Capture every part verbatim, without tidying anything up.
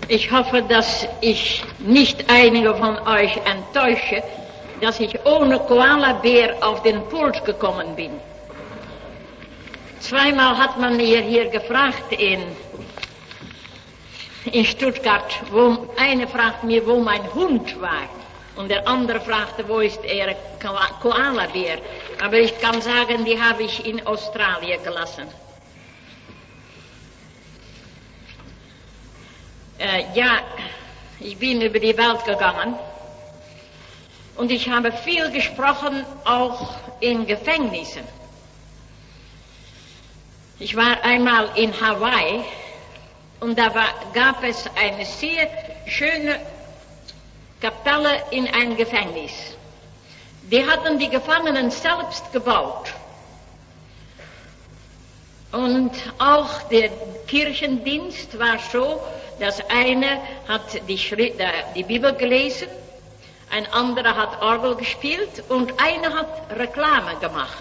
Ich hoffe, dass ich nicht einige von euch enttäusche, dass ich ohne Koala-Bär auf den Puls gekommen bin. Zweimal hat man mir hier gefragt in, in Stuttgart, wo, eine fragt mir, wo mein Hund war. Und der andere fragte, wo ist der Koala-Bär? Aber ich kann sagen, die habe ich in Australien gelassen. Äh, ja, ich bin über die Welt gegangen und ich habe viel gesprochen, auch in Gefängnissen. Ich war einmal in Hawaii und da war, gab es eine sehr schöne Kapelle in einem Gefängnis. Die hatten die Gefangenen selbst gebaut. Und auch der Kirchendienst war so, dass einer hat die, Schrift, die Bibel gelesen, ein anderer hat Orgel gespielt und einer hat Reklame gemacht.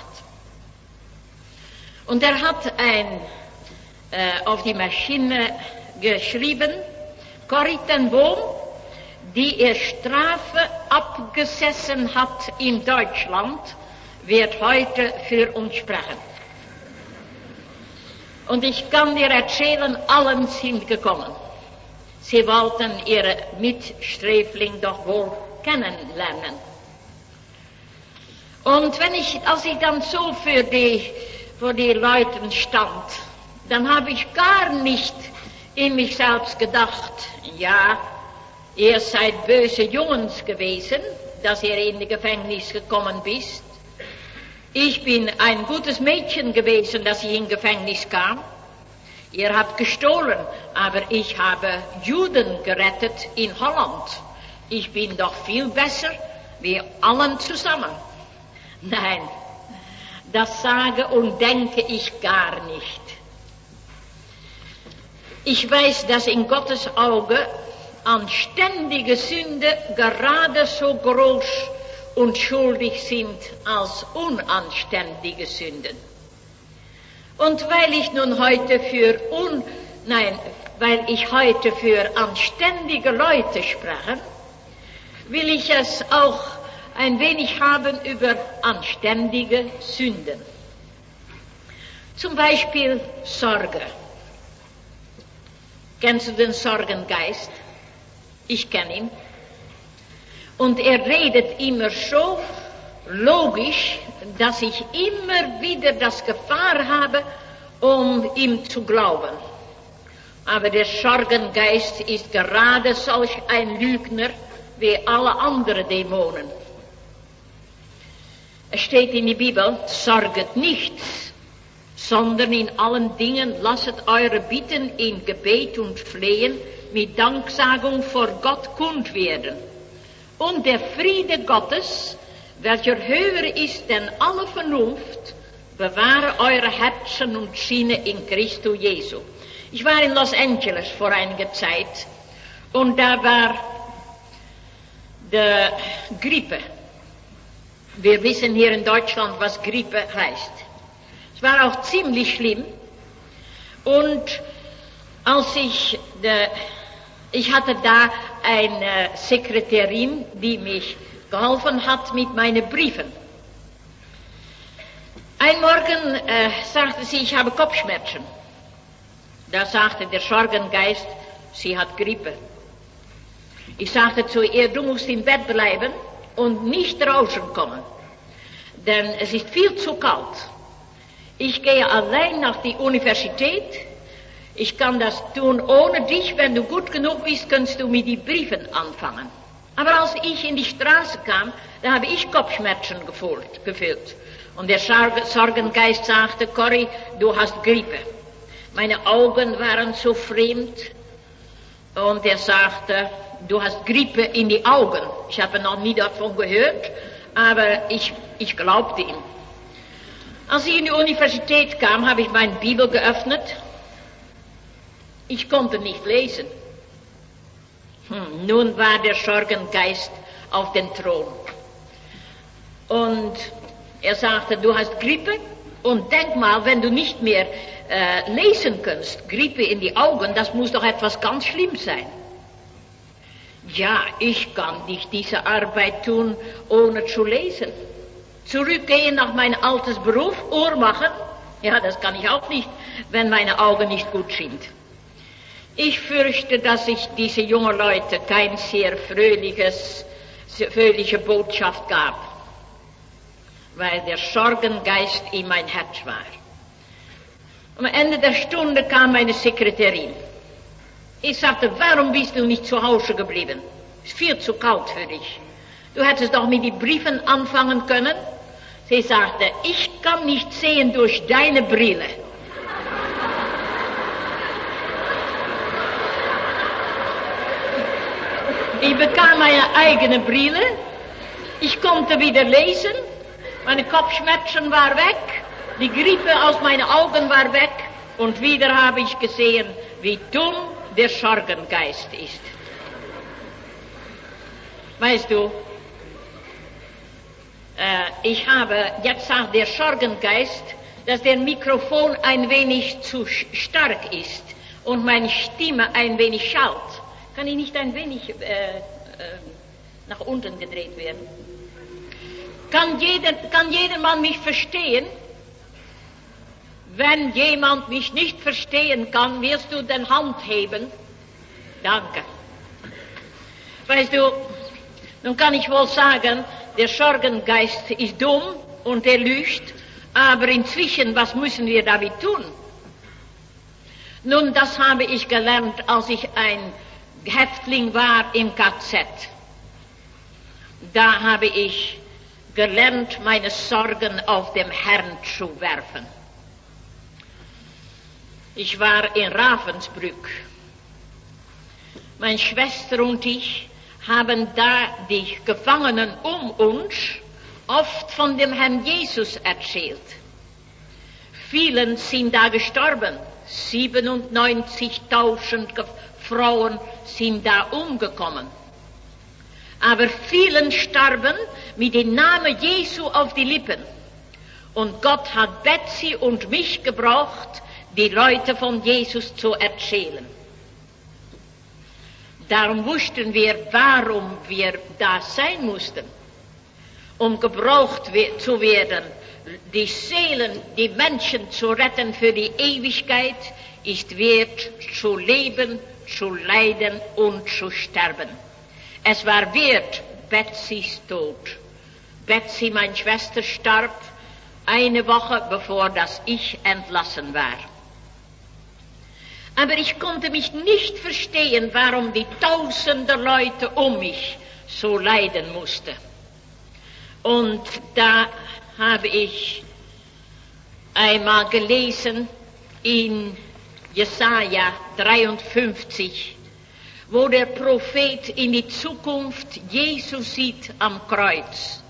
Und er hat ein, äh, auf die Maschine geschrieben, Corrie ten Boom, die ihr Strafe abgesessen hat in Deutschland, wird heute für uns sprechen. Und ich kann dir erzählen, allen sind gekommen. Sie wollten ihre Mitsträfling doch wohl kennenlernen. Und wenn ich, als ich dann so für die, vor die Leute stand, dann habe ich gar nicht in mich selbst gedacht, ja, ihr seid böse Jungs gewesen, dass ihr in das Gefängnis gekommen bist. Ich bin ein gutes Mädchen gewesen, dass ich in Gefängnis kam. Ihr habt gestohlen, aber ich habe Juden gerettet in Holland. Ich bin doch viel besser wie allen zusammen. Nein, das sage und denke ich gar nicht. Ich weiß, dass in Gottes Auge anständige Sünde gerade so groß und schuldig sind als unanständige Sünden. Und weil ich nun heute für un, nein, weil ich heute für anständige Leute spreche, will ich es auch ein wenig haben über anständige Sünden. Zum Beispiel Sorge. Kennst du den Sorgengeist? Ich kenne ihn. Und er redet immer so logisch, dass ich immer wieder das Gefahr habe, um ihm zu glauben. Aber der Sorgengeist ist gerade solch ein Lügner wie alle anderen Dämonen. Es steht in der Bibel, sorget nichts, sondern in allen Dingen lasset eure Bitten in Gebet und Flehen mit Danksagung vor Gott kund werden. Und der Friede Gottes, welcher höher ist denn alle Vernunft, bewahre eure Herzen und Sinne in Christo Jesu. Ich war in Los Angeles vor einiger Zeit und da war die Grippe. Wir wissen hier in Deutschland, was Grippe heißt. Es war auch ziemlich schlimm und als ich, de, ich hatte da eine Sekretärin, die mich geholfen hat mit meinen Briefen. Ein Morgen äh, sagte sie, ich habe Kopfschmerzen. Da sagte der Sorgengeist, sie hat Grippe. Ich sagte zu ihr, du musst im Bett bleiben und nicht draußen kommen, denn es ist viel zu kalt. Ich gehe allein nach der Universität. Ich kann das tun ohne dich. Wenn du gut genug bist, kannst du mit den Briefen anfangen. Aber als ich in die Straße kam, da habe ich Kopfschmerzen gefühlt. Und der Sorgengeist sagte, Corrie, du hast Grippe. Meine Augen waren so fremd. Und er sagte, du hast Grippe in die Augen. Ich habe noch nie davon gehört, aber ich, ich glaubte ihm. Als ich in die Universität kam, habe ich meine Bibel geöffnet. Ich konnte nicht lesen. Hm, nun war der Sorgengeist auf dem Thron. Und er sagte, du hast Grippe und denk mal, wenn du nicht mehr äh, lesen kannst, Grippe in die Augen, das muss doch etwas ganz Schlimmes sein. Ja, ich kann nicht diese Arbeit tun, ohne zu lesen. Zurückgehen nach meinem altes Beruf, Uhr machen, ja, das kann ich auch nicht, wenn meine Augen nicht gut sind. Ich fürchte, dass ich diese jungen Leute kein sehr fröhliches, fröhliche Botschaft gab, weil der Sorgengeist in mein Herz war. Am Ende der Stunde kam meine Sekretärin. Ich sagte, warum bist du nicht zu Hause geblieben? Es ist viel zu kalt für dich. Du hättest doch mit den Briefen anfangen können. Sie sagte, ich kann nicht sehen durch deine Brille. Ich bekam meine eigene Brille. Ich konnte wieder lesen. Meine Kopfschmerzen waren weg. Die Grippe aus meinen Augen war weg. Und wieder habe ich gesehen, wie dumm der Sorgengeist ist. Weißt du, äh, ich habe, jetzt sagt der Sorgengeist, dass der Mikrofon ein wenig zu stark ist und meine Stimme ein wenig schallt. Kann ich nicht ein wenig äh, äh, nach unten gedreht werden? Kann jeder, kann jedermann mich verstehen? Wenn jemand mich nicht verstehen kann, wirst du den Hand heben. Danke. Weißt du, nun kann ich wohl sagen, der Sorgengeist ist dumm und er lügt, aber inzwischen, was müssen wir damit tun? Nun, das habe ich gelernt, als ich ein Häftling war im K Z. Da habe ich gelernt, meine Sorgen auf dem Herrn zu werfen. Ich war in Ravensbrück. Meine Schwester und ich haben da die Gefangenen um uns oft von dem Herrn Jesus erzählt. Vielen sind da gestorben. siebenundneunzigtausend Frauen sind da umgekommen. Aber vielen starben mit dem Namen Jesu auf die Lippen. Und Gott hat Betsy und mich gebraucht, die Leute von Jesus zu erzählen. Darum wussten wir, warum wir da sein mussten, um gebraucht zu werden. Die Seelen, die Menschen zu retten für die Ewigkeit, ist wert zu leben, zu leiden und zu sterben. Es war wert Betsys Tod. Betsy, meine Schwester, starb eine Woche bevor dass ich entlassen war. Aber ich konnte mich nicht verstehen, warum die tausende Leute um mich so leiden mussten. Und da habe ich einmal gelesen in Jesaja dreiundfünfzig, wo der Prophet in die Zukunft Jesus sieht am Kreuz.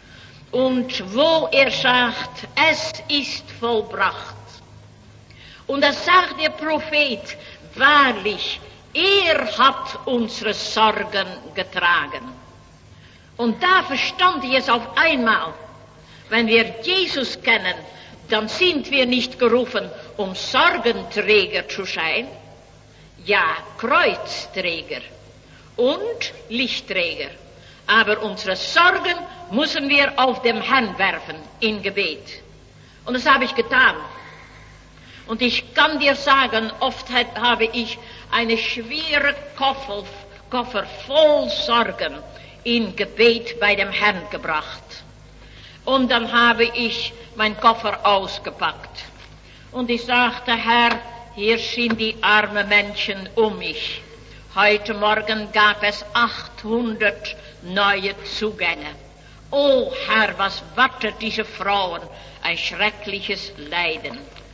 Und wo er sagt, es ist vollbracht. Und da sagt der Prophet, wahrlich, er hat unsere Sorgen getragen. Und da verstand ich es auf einmal. Wenn wir Jesus kennen, dann sind wir nicht gerufen, um Sorgenträger zu sein. Ja, Kreuzträger und Lichtträger. Aber unsere Sorgen müssen wir auf dem Herrn werfen, in Gebet. Und das habe ich getan. Und ich kann dir sagen, oft habe ich eine schwere Koffer, Koffer voll Sorgen in Gebet bei dem Herrn gebracht. Und dann habe ich meinen Koffer ausgepackt. Und ich sagte, Herr, hier sind die armen Menschen um mich. Heute Morgen gab es achthundert neue Zugänge. Oh Herr, was wartet diese Frauen? Ein schreckliches Leiden.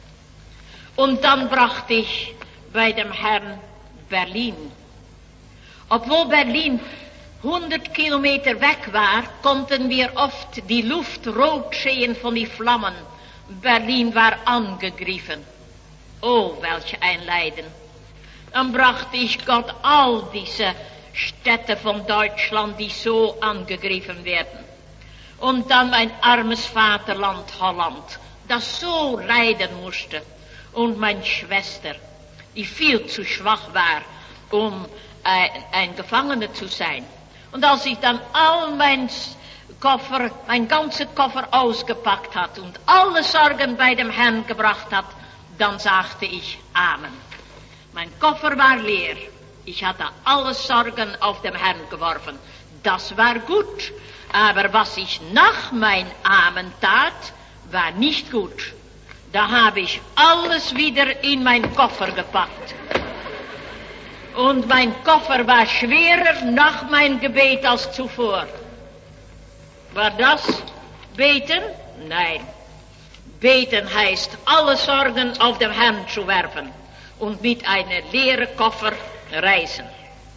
Und dann brachte ich bei dem Herrn Berlin. Obwohl Berlin hundert Kilometer weg war, konnten wir oft die Luft rot sehen von den Flammen. Berlin war angegriffen. Oh, welch ein Leiden. Dann brachte ich Gott all diese Städte von Deutschland, die so angegriffen werden. Und dann mein armes Vaterland Holland, das so leiden musste. Und meine Schwester, die viel zu schwach war, um ein, ein Gefangener zu sein. Und als ich dann all mein Koffer, mein ganzer Koffer ausgepackt hat und alle Sorgen bei dem Herrn gebracht hat, dann sagte ich Amen. Mein Koffer war leer. Ich hatte alle Sorgen auf den Herrn geworfen. Das war gut. Aber was ich nach mein Amen tat, war nicht gut. Da habe ich alles wieder in meinen Koffer gepackt. Und mein Koffer war schwerer nach meinem Gebet als zuvor. War das beten? Nein. Beten heißt, alle Sorgen auf den Herrn zu werfen und mit einem leeren Koffer reisen.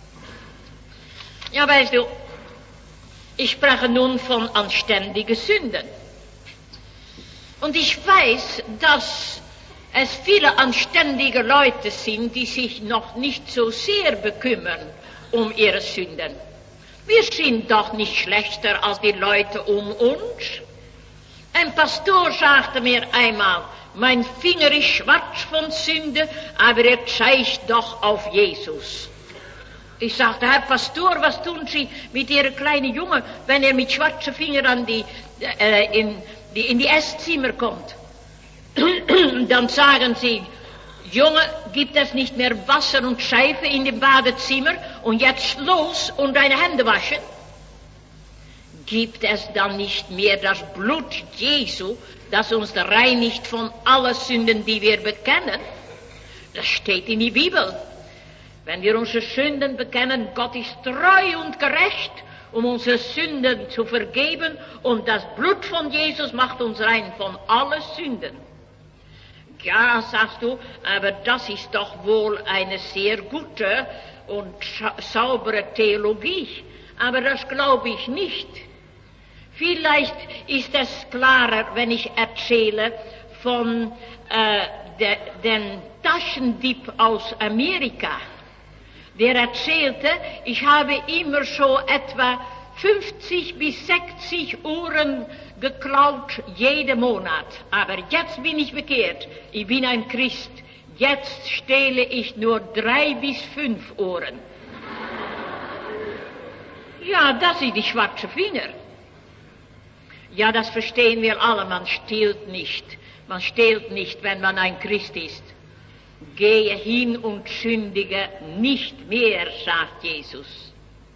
Ja, weißt du, ich spreche nun von anständigen Sünden. Und ich weiß, dass es viele anständige Leute sind, die sich noch nicht so sehr bekümmern um ihre Sünden. Wir sind doch nicht schlechter als die Leute um uns. Ein Pastor sagte mir einmal, mein Finger ist schwarz von Sünde, aber er zeigt doch auf Jesus. Ich sagte, Herr Pastor, was tun Sie mit Ihrem kleinen Jungen, wenn er mit schwarzen Fingern an die, äh, in, die, in die Esszimmer kommt? Dann sagen Sie, Junge, gibt es nicht mehr Wasser und Seife in dem Badezimmer und jetzt los und deine Hände waschen? Gibt es dann nicht mehr das Blut Jesu, das uns reinigt von allen Sünden, die wir bekennen? Das steht in die Bibel. Wenn wir unsere Sünden bekennen, Gott ist treu und gerecht, um unsere Sünden zu vergeben, und das Blut von Jesus macht uns rein von allen Sünden. Ja, sagst du, aber das ist doch wohl eine sehr gute und saubere Theologie, aber das glaube ich nicht. Vielleicht ist es klarer, wenn ich erzähle von äh, de, den Taschendieb aus Amerika. Der erzählte, ich habe immer so etwa fünfzig bis sechzig Uhren geklaut jeden Monat. Aber jetzt bin ich bekehrt. Ich bin ein Christ. Jetzt stehle ich nur drei bis fünf Uhren. Ja, das sind die schwarzen Finger. Ja, das verstehen wir alle. Man stiehlt nicht. Man stiehlt nicht, wenn man ein Christ ist. Gehe hin und sündige nicht mehr, sagt Jesus.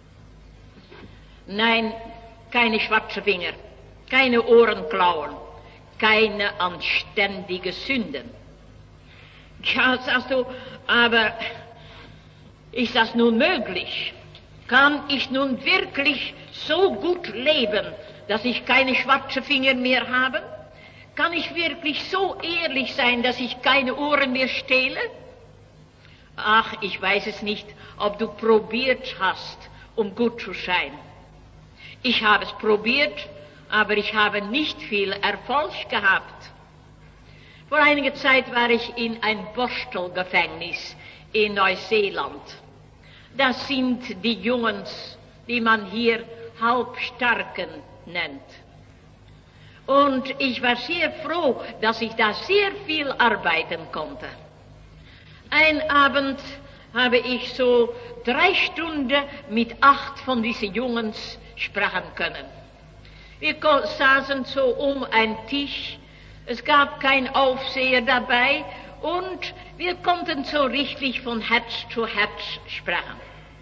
Nein, keine schwarzen Finger, keine Ohren klauen, keine anständige Sünden. Ja, sagst du, aber ist das nun möglich? Kann ich nun wirklich so gut leben, dass ich keine schwarzen Finger mehr habe? Kann ich wirklich so ehrlich sein, dass ich keine Ohren mehr stehle? Ach, ich weiß es nicht, ob du probiert hast, um gut zu sein. Ich habe es probiert, aber ich habe nicht viel Erfolg gehabt. Vor einiger Zeit war ich in ein Bostel-Gefängnis in Neuseeland. Das sind die Jungs, die man hier Halbstarken nennt. Und ich war sehr froh, dass ich da sehr viel arbeiten konnte. Ein Abend habe ich so drei Stunden mit acht von diesen Jungs sprechen können. Wir saßen so um einen Tisch, es gab keinen Aufseher dabei und wir konnten so richtig von Herz zu Herz sprechen.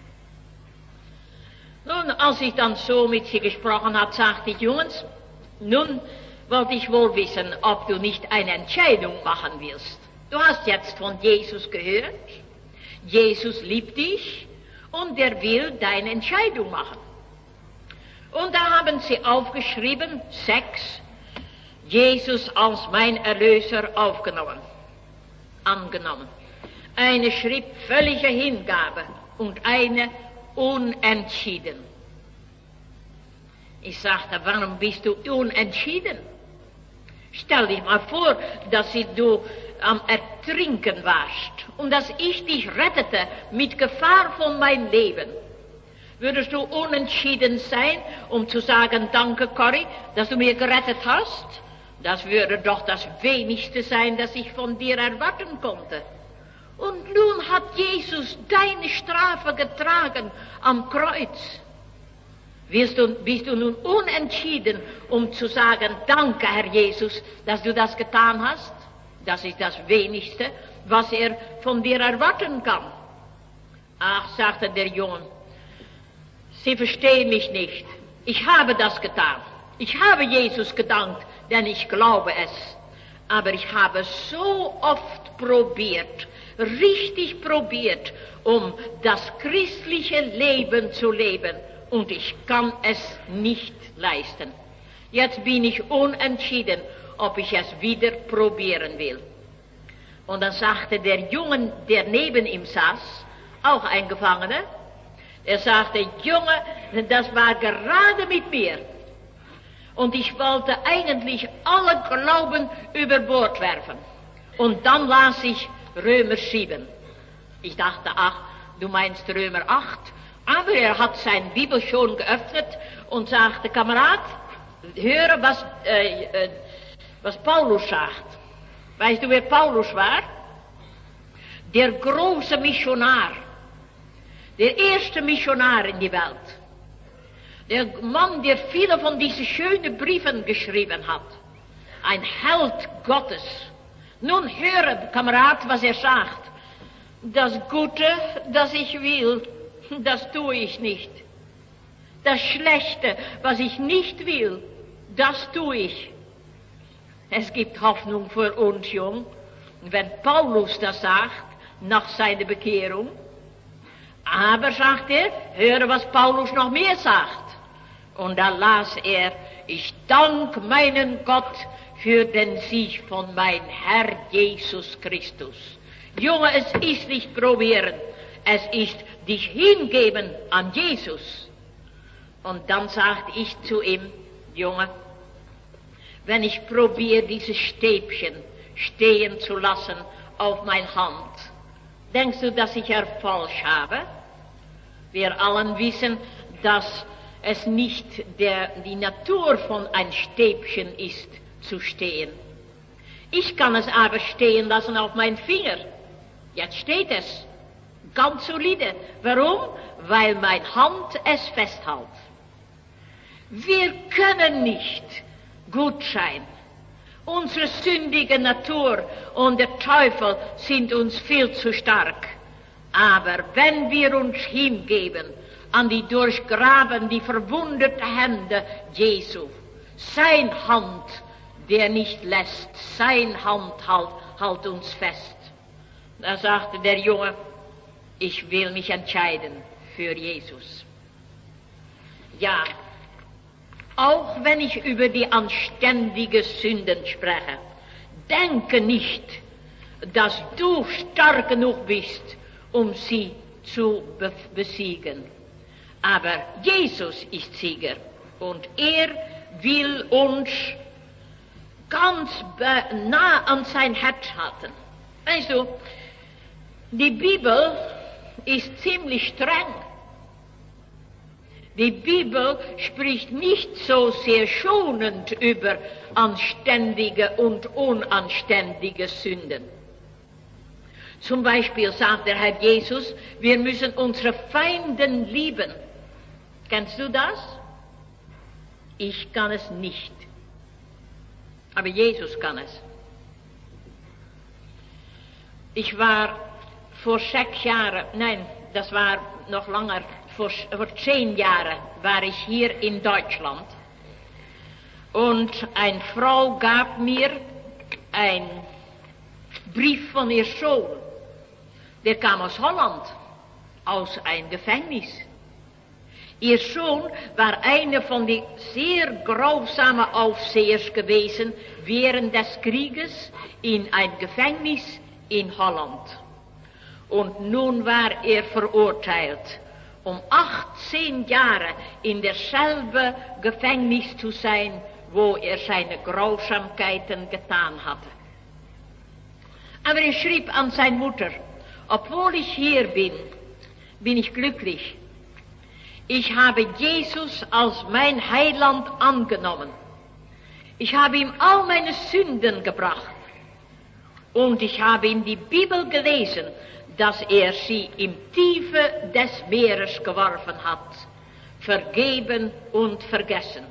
Nun, als ich dann so mit sie gesprochen habe, sagte ich, Jungs, nun wollte ich wohl wissen, ob du nicht eine Entscheidung machen willst. Du hast jetzt von Jesus gehört, Jesus liebt dich und er will deine Entscheidung machen. Und da haben sie aufgeschrieben, sechs, Jesus als mein Erlöser aufgenommen, angenommen. Eine schrieb völlige Hingabe und eine unentschieden. Ich sagte, warum bist du unentschieden? Stell dich mal vor, dass du am Ertrinken warst und dass ich dich rettete mit Gefahr von meinem Leben. Würdest du unentschieden sein, um zu sagen, danke Corrie, dass du mir gerettet hast? Das würde doch das Wenigste sein, das ich von dir erwarten konnte. Und nun hat Jesus deine Strafe getragen am Kreuz. Bist du, bist du nun unentschieden, um zu sagen, danke, Herr Jesus, dass du das getan hast? Das ist das Wenigste, was er von dir erwarten kann. Ach, sagte der Junge, Sie verstehen mich nicht. Ich habe das getan. Ich habe Jesus gedankt, denn ich glaube es. Aber ich habe so oft probiert, richtig probiert, um das christliche Leben zu leben. Und ich kann es nicht leisten. Jetzt bin ich unentschieden, ob ich es wieder probieren will. Und dann sagte der Junge, der neben ihm saß, auch ein Gefangener, er sagte, Junge, das war gerade mit mir. Und ich wollte eigentlich alle Glauben über Bord werfen. Und dann las ich Römer sieben. Ich dachte, ach, du meinst Römer acht. Aber er hat seine Bibel schon geöffnet und sagte, Kamerad, höre, was, äh, äh, was Paulus sagt. Weißt du, wer Paulus war? Der große Missionar. Der erste Missionar in die Welt. Der Mann, der viele von diesen schönen Briefen geschrieben hat. Ein Held Gottes. Nun höre, Kamerad, was er sagt. Das Gute, das ich will, das tue ich nicht. Das Schlechte, was ich nicht will, das tue ich. Es gibt Hoffnung für uns, Jung. Wenn Paulus das sagt, nach seiner Bekehrung. Aber, sagt er, höre, was Paulus noch mehr sagt. Und da las er, ich danke meinen Gott für den Sieg von mein Herr Jesus Christus. Junge, es ist nicht probieren, es ist dich hingeben an Jesus. Und dann sagte ich zu ihm, Junge, wenn ich probiere, dieses Stäbchen stehen zu lassen auf meine Hand, denkst du, dass ich Erfolg habe? Wir allen wissen, dass es nicht der, die Natur von ein Stäbchen ist, zu stehen. Ich kann es aber stehen lassen auf meinen Finger. Jetzt steht es. Ganz solide. Warum? Weil meine Hand es festhält. Wir können nicht gut sein. Unsere sündige Natur und der Teufel sind uns viel zu stark. Aber wenn wir uns hingeben an die durchgraben, die verwundete Hände Jesu, sein Hand, der nicht lässt, sein Hand halt, halt uns fest. Da sagte der Junge, ich will mich entscheiden für Jesus. Ja, auch wenn ich über die anständigen Sünden spreche, denke nicht, dass du stark genug bist, um sie zu be- besiegen. Aber Jesus ist Sieger und er will uns ganz nah an sein Herz halten. Weißt du, die Bibel ist ziemlich streng. Die Bibel spricht nicht so sehr schonend über anständige und unanständige Sünden. Zum Beispiel sagt der Herr Jesus, wir müssen unsere Feinden lieben. Kennst du das? Ich kann es nicht. Aber Jesus kann es. Ich war vor sechs Jahren, nein, das war noch länger, vor, vor zehn Jahren war ich hier in Deutschland. Und eine Frau gab mir einen Brief von ihr Sohn. Der kam aus Holland, aus einem Gefängnis. Ihr Sohn war einer von den sehr grausamen Aufsehers gewesen während des Krieges in ein Gefängnis in Holland. Und nun war er verurteilt, um achtzehn Jahre in derselben Gefängnis zu sein, wo er seine Grausamkeiten getan hatte. Aber er schrieb an seine Mutter, obwohl ich hier bin, bin ich glücklich. Ich habe Jesus als mein Heiland angenommen. Ich habe ihm all meine Sünden gebracht. Und ich habe in die Bibel gelesen, dass er sie im Tiefe des Meeres geworfen hat, vergeben und vergessen.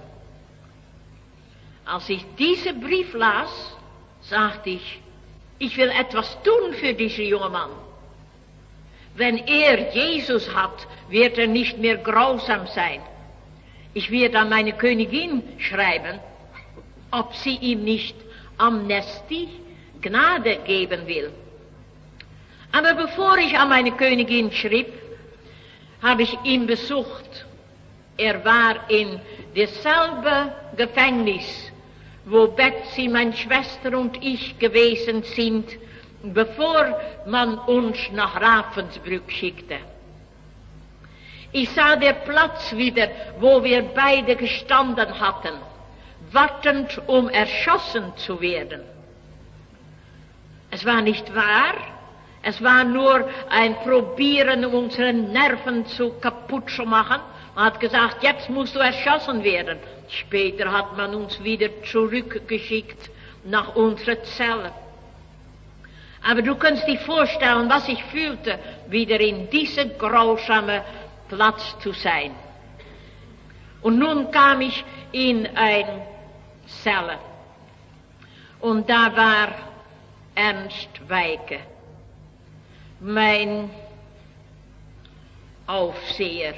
Als ich diesen Brief las, sagte ich, ich will etwas tun für diesen jungen Mann. Wenn er Jesus hat, wird er nicht mehr grausam sein. Ich werde an meine Königin schreiben, ob sie ihm nicht Amnestie, Gnade geben will. Aber bevor ich an meine Königin schrieb, habe ich ihn besucht. Er war in dasselbe Gefängnis, wo Betsy, meine Schwester und ich gewesen sind, bevor man uns nach Ravensbrück schickte. Ich sah den Platz wieder, wo wir beide gestanden hatten, wartend, um erschossen zu werden. Es war nicht wahr, es war nur ein Probieren, um unsere Nerven zu kaputt zu machen. Man hat gesagt, jetzt musst du erschossen werden. Später hat man uns wieder zurückgeschickt nach unserer Zelle. Aber du kannst dir vorstellen, was ich fühlte, wieder in diesem grausamen Platz zu sein. Und nun kam ich in eine Zelle. Und da war Ernst Weike, mein Aufseher.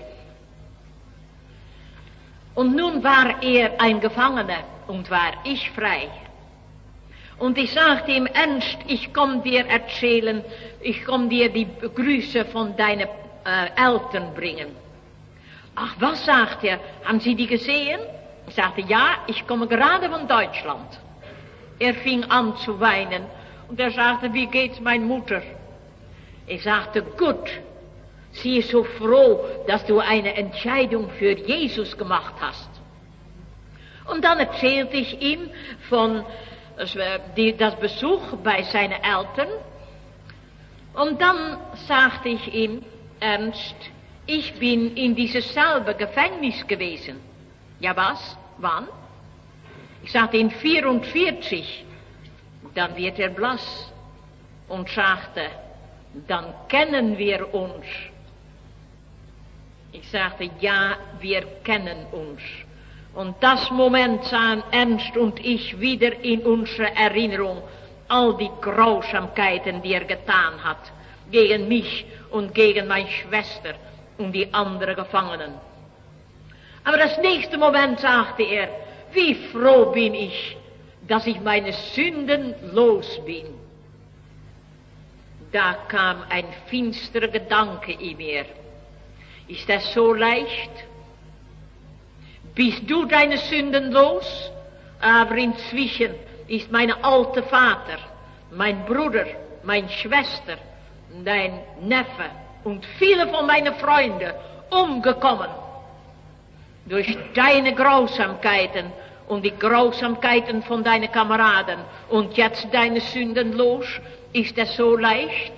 Und nun war er ein Gefangener und war ich frei. Und ich sagte ihm, Ernst, ich komm dir erzählen, ich komm dir die Grüße von deinen äh, Eltern bringen. Ach, was, sagt er, haben Sie die gesehen? Ich sagte, ja, ich komme gerade von Deutschland. Er fing an zu weinen und er sagte, wie geht's meine Mutter? Ich sagte, gut, sie ist so froh, dass du eine Entscheidung für Jesus gemacht hast. Und dann erzählte ich ihm von das Besuch bei seinen Eltern. Und dann sagte ich ihm, Ernst, ich bin in dieses selbe Gefängnis gewesen. Ja, was? Wann? Ich sagte, in vierundvierzig. Dann wird er blass und sagte, dann kennen wir uns. Ich sagte, ja, wir kennen uns. Und das Moment sahen Ernst und ich wieder in unserer Erinnerung all die Grausamkeiten, die er getan hat, gegen mich und gegen meine Schwester und die anderen Gefangenen. Aber das nächste Moment sagte er, wie froh bin ich, dass ich meine Sünden los bin. Da kam ein finsterer Gedanke in mir. Ist das so leicht? Bist du deine Sünden los? Aber inzwischen ist mein alter Vater, mein Bruder, meine Schwester, dein Neffe und viele von meinen Freunden umgekommen. Durch deine Grausamkeiten und die Grausamkeiten von deinen Kameraden. Und jetzt deine Sünden los? Ist das so leicht?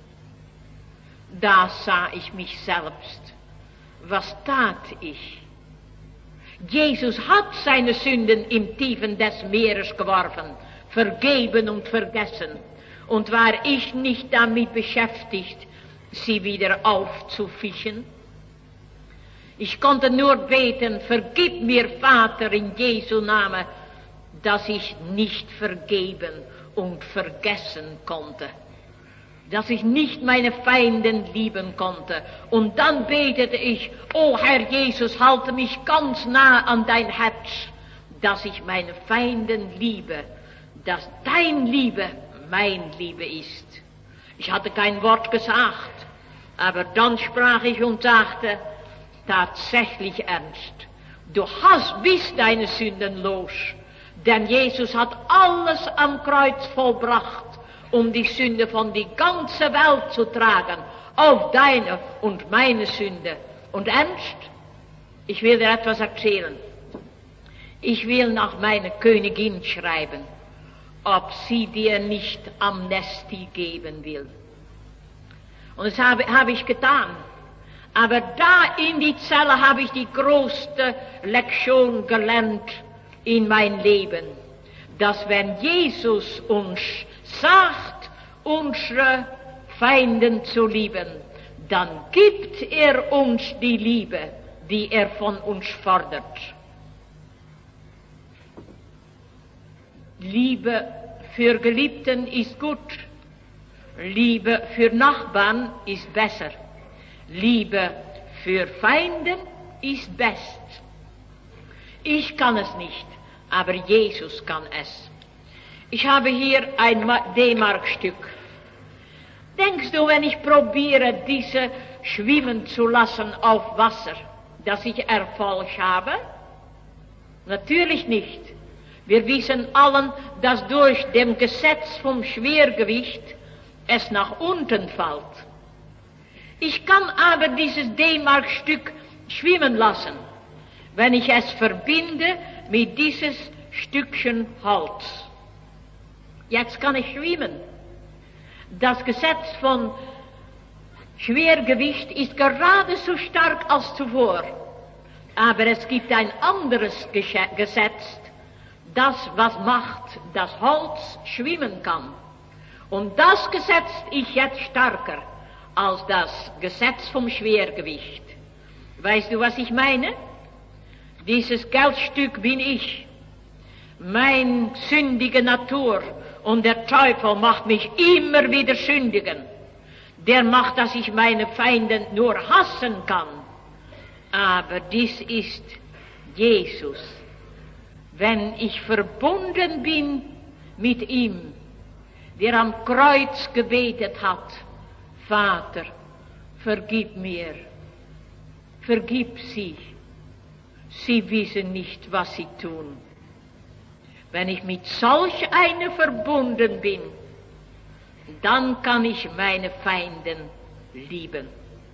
Da sah ich mich selbst. Was tat ich? Jesus hat seine Sünden im Tiefen des Meeres geworfen, vergeben und vergessen. Und war ich nicht damit beschäftigt, sie wieder aufzufischen? Ich konnte nur beten, vergib mir, Vater, in Jesu Namen, dass ich nicht vergeben und vergessen konnte. Dass ich nicht meine Feinden lieben konnte. Und dann betete ich, o Herr Jesus, halte mich ganz nah an dein Herz, dass ich meine Feinden liebe, dass dein Liebe mein Liebe ist. Ich hatte kein Wort gesagt, aber dann sprach ich und sagte, tatsächlich Ernst, du hast bis deine Sünden los, denn Jesus hat alles am Kreuz vollbracht, um die Sünde von die ganze Welt zu tragen, auf deine und meine Sünde. Und Ernst, ich will dir etwas erzählen. Ich will nach meiner Königin schreiben, ob sie dir nicht Amnestie geben will. Und das habe, habe ich getan. Aber da in die Zelle habe ich die größte Lektion gelernt in mein Leben, dass wenn Jesus uns sagt, unsere Feinden zu lieben, dann gibt er uns die Liebe, die er von uns fordert. Liebe für Geliebten ist gut. Liebe für Nachbarn ist besser. Liebe für Feinde ist best. Ich kann es nicht, aber Jesus kann es. Ich habe hier ein D-Mark-Stück. Denkst du, wenn ich probiere, diese schwimmen zu lassen auf Wasser, dass ich Erfolg habe? Natürlich nicht. Wir wissen allen, dass durch dem Gesetz vom Schwergewicht es nach unten fällt. Ich kann aber dieses D-Mark-Stück schwimmen lassen, wenn ich es verbinde mit dieses Stückchen Holz. Jetzt kann ich schwimmen. Das Gesetz von Schwergewicht ist gerade so stark als zuvor. Aber es gibt ein anderes Gesetz, das was macht, dass Holz schwimmen kann. Und das Gesetz ist jetzt stärker als das Gesetz vom Schwergewicht. Weißt du, was ich meine? Dieses Geldstück bin ich. Mein sündige Natur. Und der Teufel macht mich immer wieder sündigen. Der macht, dass ich meine Feinde nur hassen kann. Aber dies ist Jesus. Wenn ich verbunden bin mit ihm, der am Kreuz gebetet hat, Vater, vergib mir, vergib sie, sie wissen nicht, was sie tun. Wenn ich mit solch einer verbunden bin, dann kann ich meine Feinden lieben.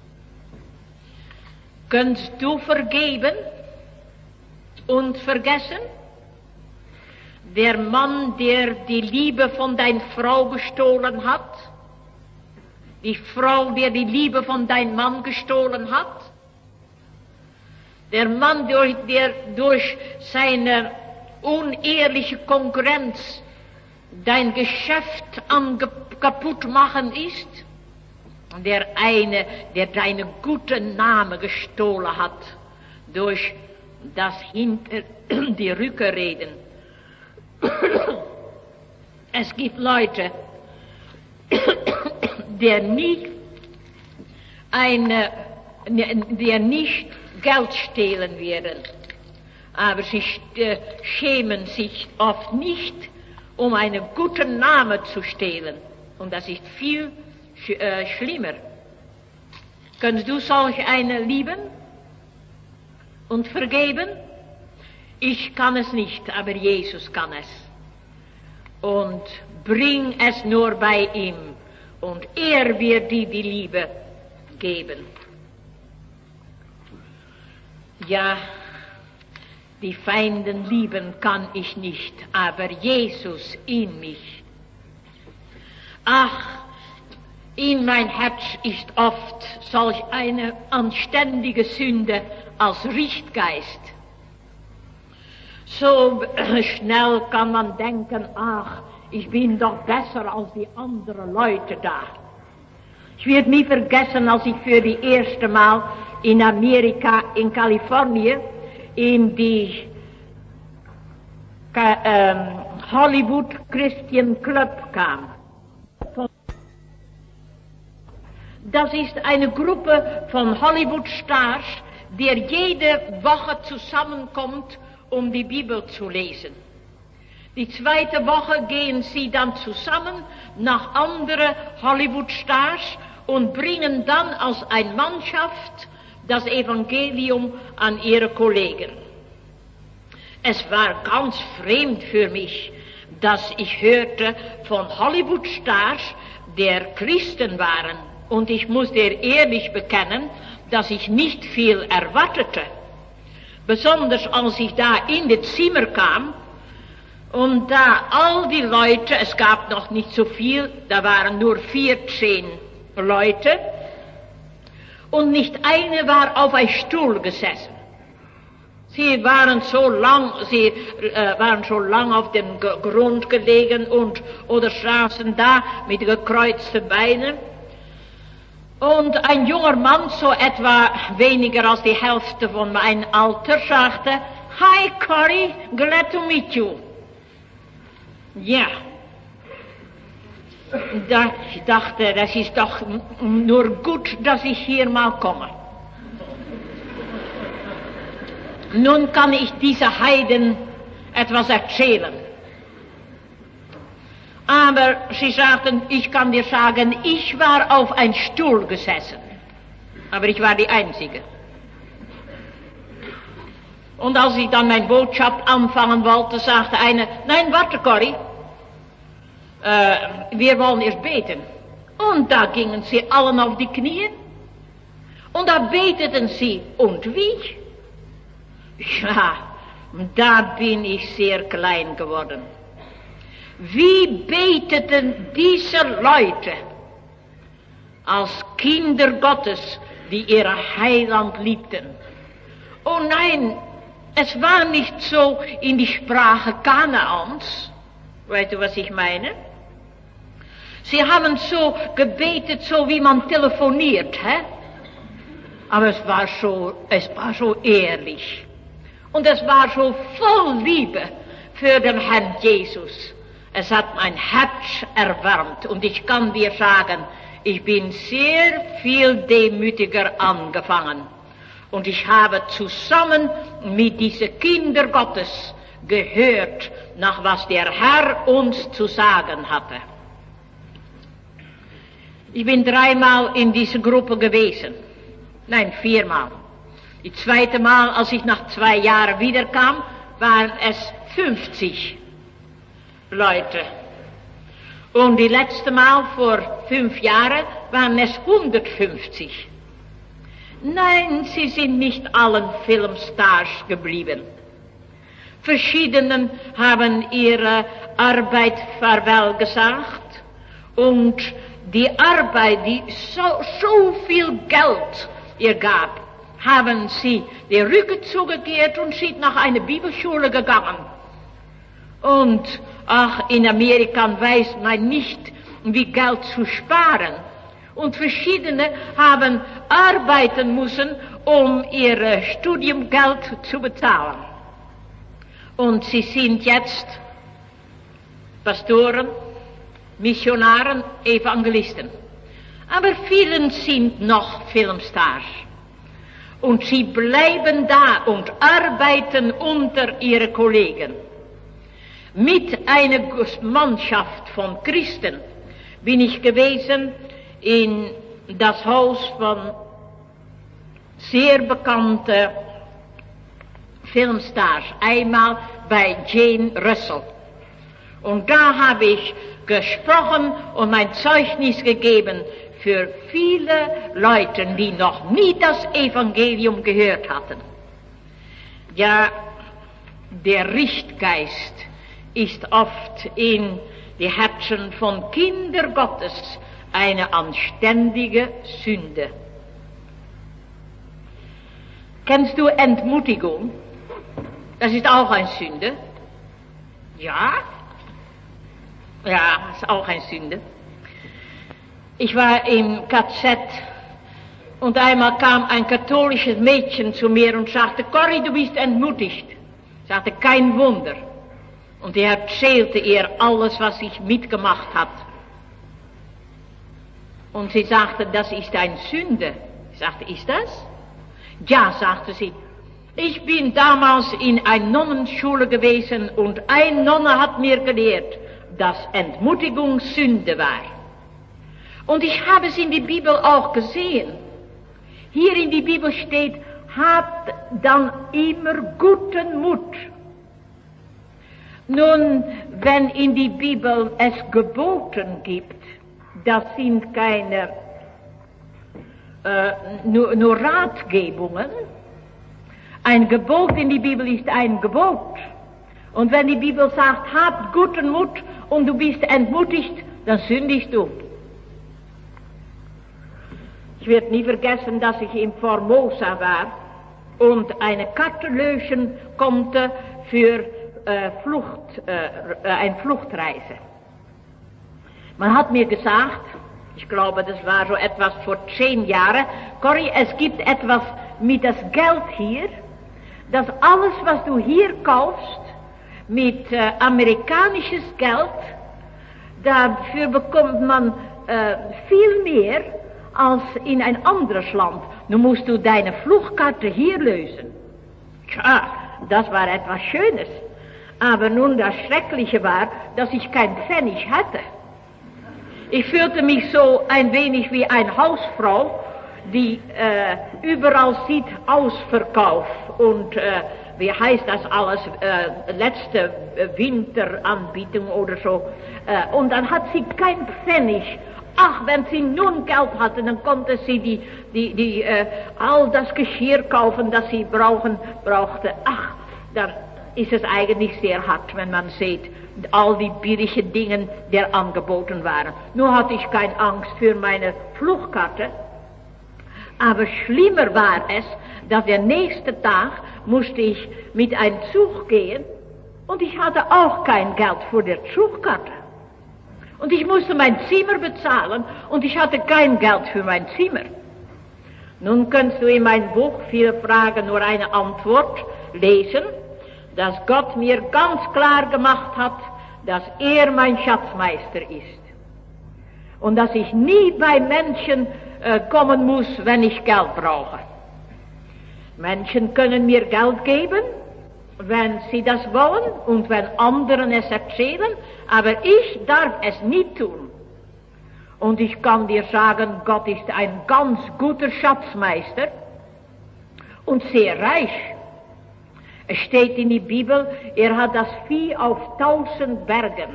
Kannst du vergeben und vergessen? Der Mann, der die Liebe von deiner Frau gestohlen hat, die Frau, der die Liebe von deinem Mann gestohlen hat, der Mann, der durch seine unehrliche Konkurrenz dein Geschäft am kaputt machen ist, der eine, der deinen guten Namen gestohlen hat, durch das hinter die Rücke reden. Es gibt Leute, der nicht eine, der nicht Geld stehlen werden, aber sie schämen sich oft nicht, um einen guten Namen zu stehlen. Und das ist viel sch äh, schlimmer. Kannst du solch eine lieben und vergeben? Ich kann es nicht, aber Jesus kann es. Und bring es nur bei ihm. Und er wird dir die Liebe geben. Ja, die Feinden lieben kann ich nicht, aber Jesus in mich. Ach, in mein Herz ist oft solch eine anständige Sünde als Richtgeist. So schnell kann man denken, ach, ich bin doch besser als die anderen Leute da. Ich werde nie vergessen, als ich für die erste Mal in Amerika, in Kalifornien, in die äh, Hollywood Christian Club kam. Das ist eine Gruppe von Hollywood-Stars, die jede Woche zusammenkommt, um die Bibel zu lesen. Die zweite Woche gehen sie dann zusammen nach anderen Hollywood-Stars und bringen dann als eine Mannschaft das Evangelium an ihre Kollegen. Es war ganz fremd für mich, dass ich hörte von Hollywood-Stars, der Christen waren. Und ich muss dir ehrlich bekennen, dass ich nicht viel erwartete. Besonders als ich da in das Zimmer kam und da all die Leute, es gab noch nicht so viel, da waren nur vierzehn Leute und nicht eine war auf einem Stuhl gesessen. Sie waren so lang, sie äh, waren so lang auf dem G Grund gelegen und oder saßen da mit gekreuzten Beinen. Und ein junger Mann, so etwa weniger als die Hälfte von meinem Alter, sagte, "Hi Corrie, glad to meet you." Ja, da, ich dachte, das ist doch nur gut, dass ich hier mal komme. Nun kann ich dieser Heiden etwas erzählen. Aber sie sagten, ich kann dir sagen, ich war auf einem Stuhl gesessen. Aber ich war die Einzige. Und als ich dann meine Botschaft anfangen wollte, sagte eine, nein, warte Corrie, äh, wir wollen erst beten. Und da gingen sie allen auf die Knie. Und da beteten sie. Und wie? Ja, da bin ich sehr klein geworden. Wie beteten diese Leute als Kinder Gottes, die ihr Heiland liebten? Oh nein, es war nicht so in die Sprache Kanaans. Weißt du, was ich meine? Sie haben so gebetet, so wie man telefoniert, hä? Aber es war so, es war so ehrlich. Und es war so voll Liebe für den Herrn Jesus. Es hat mein Herz erwärmt und ich kann dir sagen, ich bin sehr viel demütiger angefangen. Und ich habe zusammen mit diesen Kinder Gottes gehört, nach was der Herr uns zu sagen hatte. Ich bin dreimal in dieser Gruppe gewesen. Nein, viermal. Die zweite Mal, als ich nach zwei Jahren wiederkam, waren es fünfzig Leute. Und die letzte Mal vor fünf Jahren waren es hundertfünfzig. Nein, sie sind nicht allen Filmstars geblieben. Verschiedenen haben ihre Arbeit farewell gesagt und die Arbeit, die so, so viel Geld ihr gab, haben sie die Rücken zugekehrt und sind nach einer Bibelschule gegangen. Und ach, in Amerika weiß man nicht, wie Geld zu sparen. Und verschiedene haben arbeiten müssen, um ihr Studiumgeld zu bezahlen. Und sie sind jetzt Pastoren, Missionaren, Evangelisten. Aber vielen sind noch Filmstars. Und sie bleiben da und arbeiten unter ihren Kollegen. Mit einer Mannschaft von Christen bin ich gewesen in das Haus von sehr bekannten Filmstars. Einmal bei Jane Russell. Und da habe ich gesprochen und mein Zeugnis gegeben für viele Leute, die noch nie das Evangelium gehört hatten. Ja, der Richtgeist ist oft in die Herzen von Kindern Gottes eine anständige Sünde. Kennst du Entmutigung? Das ist auch eine Sünde. Ja? Ja, ist auch eine Sünde. Ich war im K Z und einmal kam ein katholisches Mädchen zu mir und sagte, Corrie, du bist entmutigt. Ich sagte, kein Wunder. Und er erzählte ihr alles, was ich mitgemacht hat. Und sie sagte, das ist eine Sünde. Ich sagte, ist das? Ja, sagte sie. Ich bin damals in einer Nonnenschule gewesen und eine Nonne hat mir gelehrt, dass Entmutigung Sünde war. Und ich habe es in der Bibel auch gesehen. Hier in der Bibel steht, habt dann immer guten Mut. Nun, wenn in die Bibel es Geboten gibt, das sind keine äh, nur, nur Ratgebungen. Ein Gebot in die Bibel ist ein Gebot. Und wenn die Bibel sagt, habt guten Mut und du bist entmutigt, dann sündigst du. Ich werde nie vergessen, dass ich in Formosa war und eine Karte lösen konnte für äh, Flucht, äh, eine Fluchtreise. Man hat mir gesagt, Ich glaube, das war so etwas vor zehn Jahren. Corrie, es gibt etwas mit das Geld hier, dass alles, was du hier kaufst, mit äh, amerikanisches Geld, dafür bekommt man äh, viel mehr als in ein anderes Land. Nun musst du deine Flugkarte hier lösen. Tja, das war etwas Schönes. Aber nun das Schreckliche war, dass ich kein Pfennig hatte. Ich fühlte mich so ein wenig wie eine Hausfrau, die äh, überall sieht Ausverkauf und äh, wie heißt das alles, äh, letzte Winteranbietung oder so. Äh, und dann hat sie kein Pfennig. Ach, wenn sie nun Geld hatte, dann konnte sie die, die, die, äh, all das Geschirr kaufen, das sie brauchen, brauchte. Ach, dann ist es eigentlich sehr hart, wenn man sieht, all die billigen Dinge, die angeboten waren. Nur hatte ich keine Angst für meine Flugkarte. Aber schlimmer war es, dass der nächste Tag musste ich mit einem Zug gehen und ich hatte auch kein Geld für die Zugkarte. Und ich musste mein Zimmer bezahlen und ich hatte kein Geld für mein Zimmer. Nun kannst du in meinem Buch viele Fragen nur eine Antwort lesen, dass Gott mir ganz klar gemacht hat, dass er mein Schatzmeister ist. Und dass ich nie bei Menschen äh, kommen muss, wenn ich Geld brauche. Menschen können mir Geld geben, wenn sie das wollen und wenn anderen es erzählen, aber ich darf es nie tun. Und ich kann dir sagen, Gott ist ein ganz guter Schatzmeister und sehr reich. Es steht in der Bibel, er hat das Vieh auf tausend Bergen.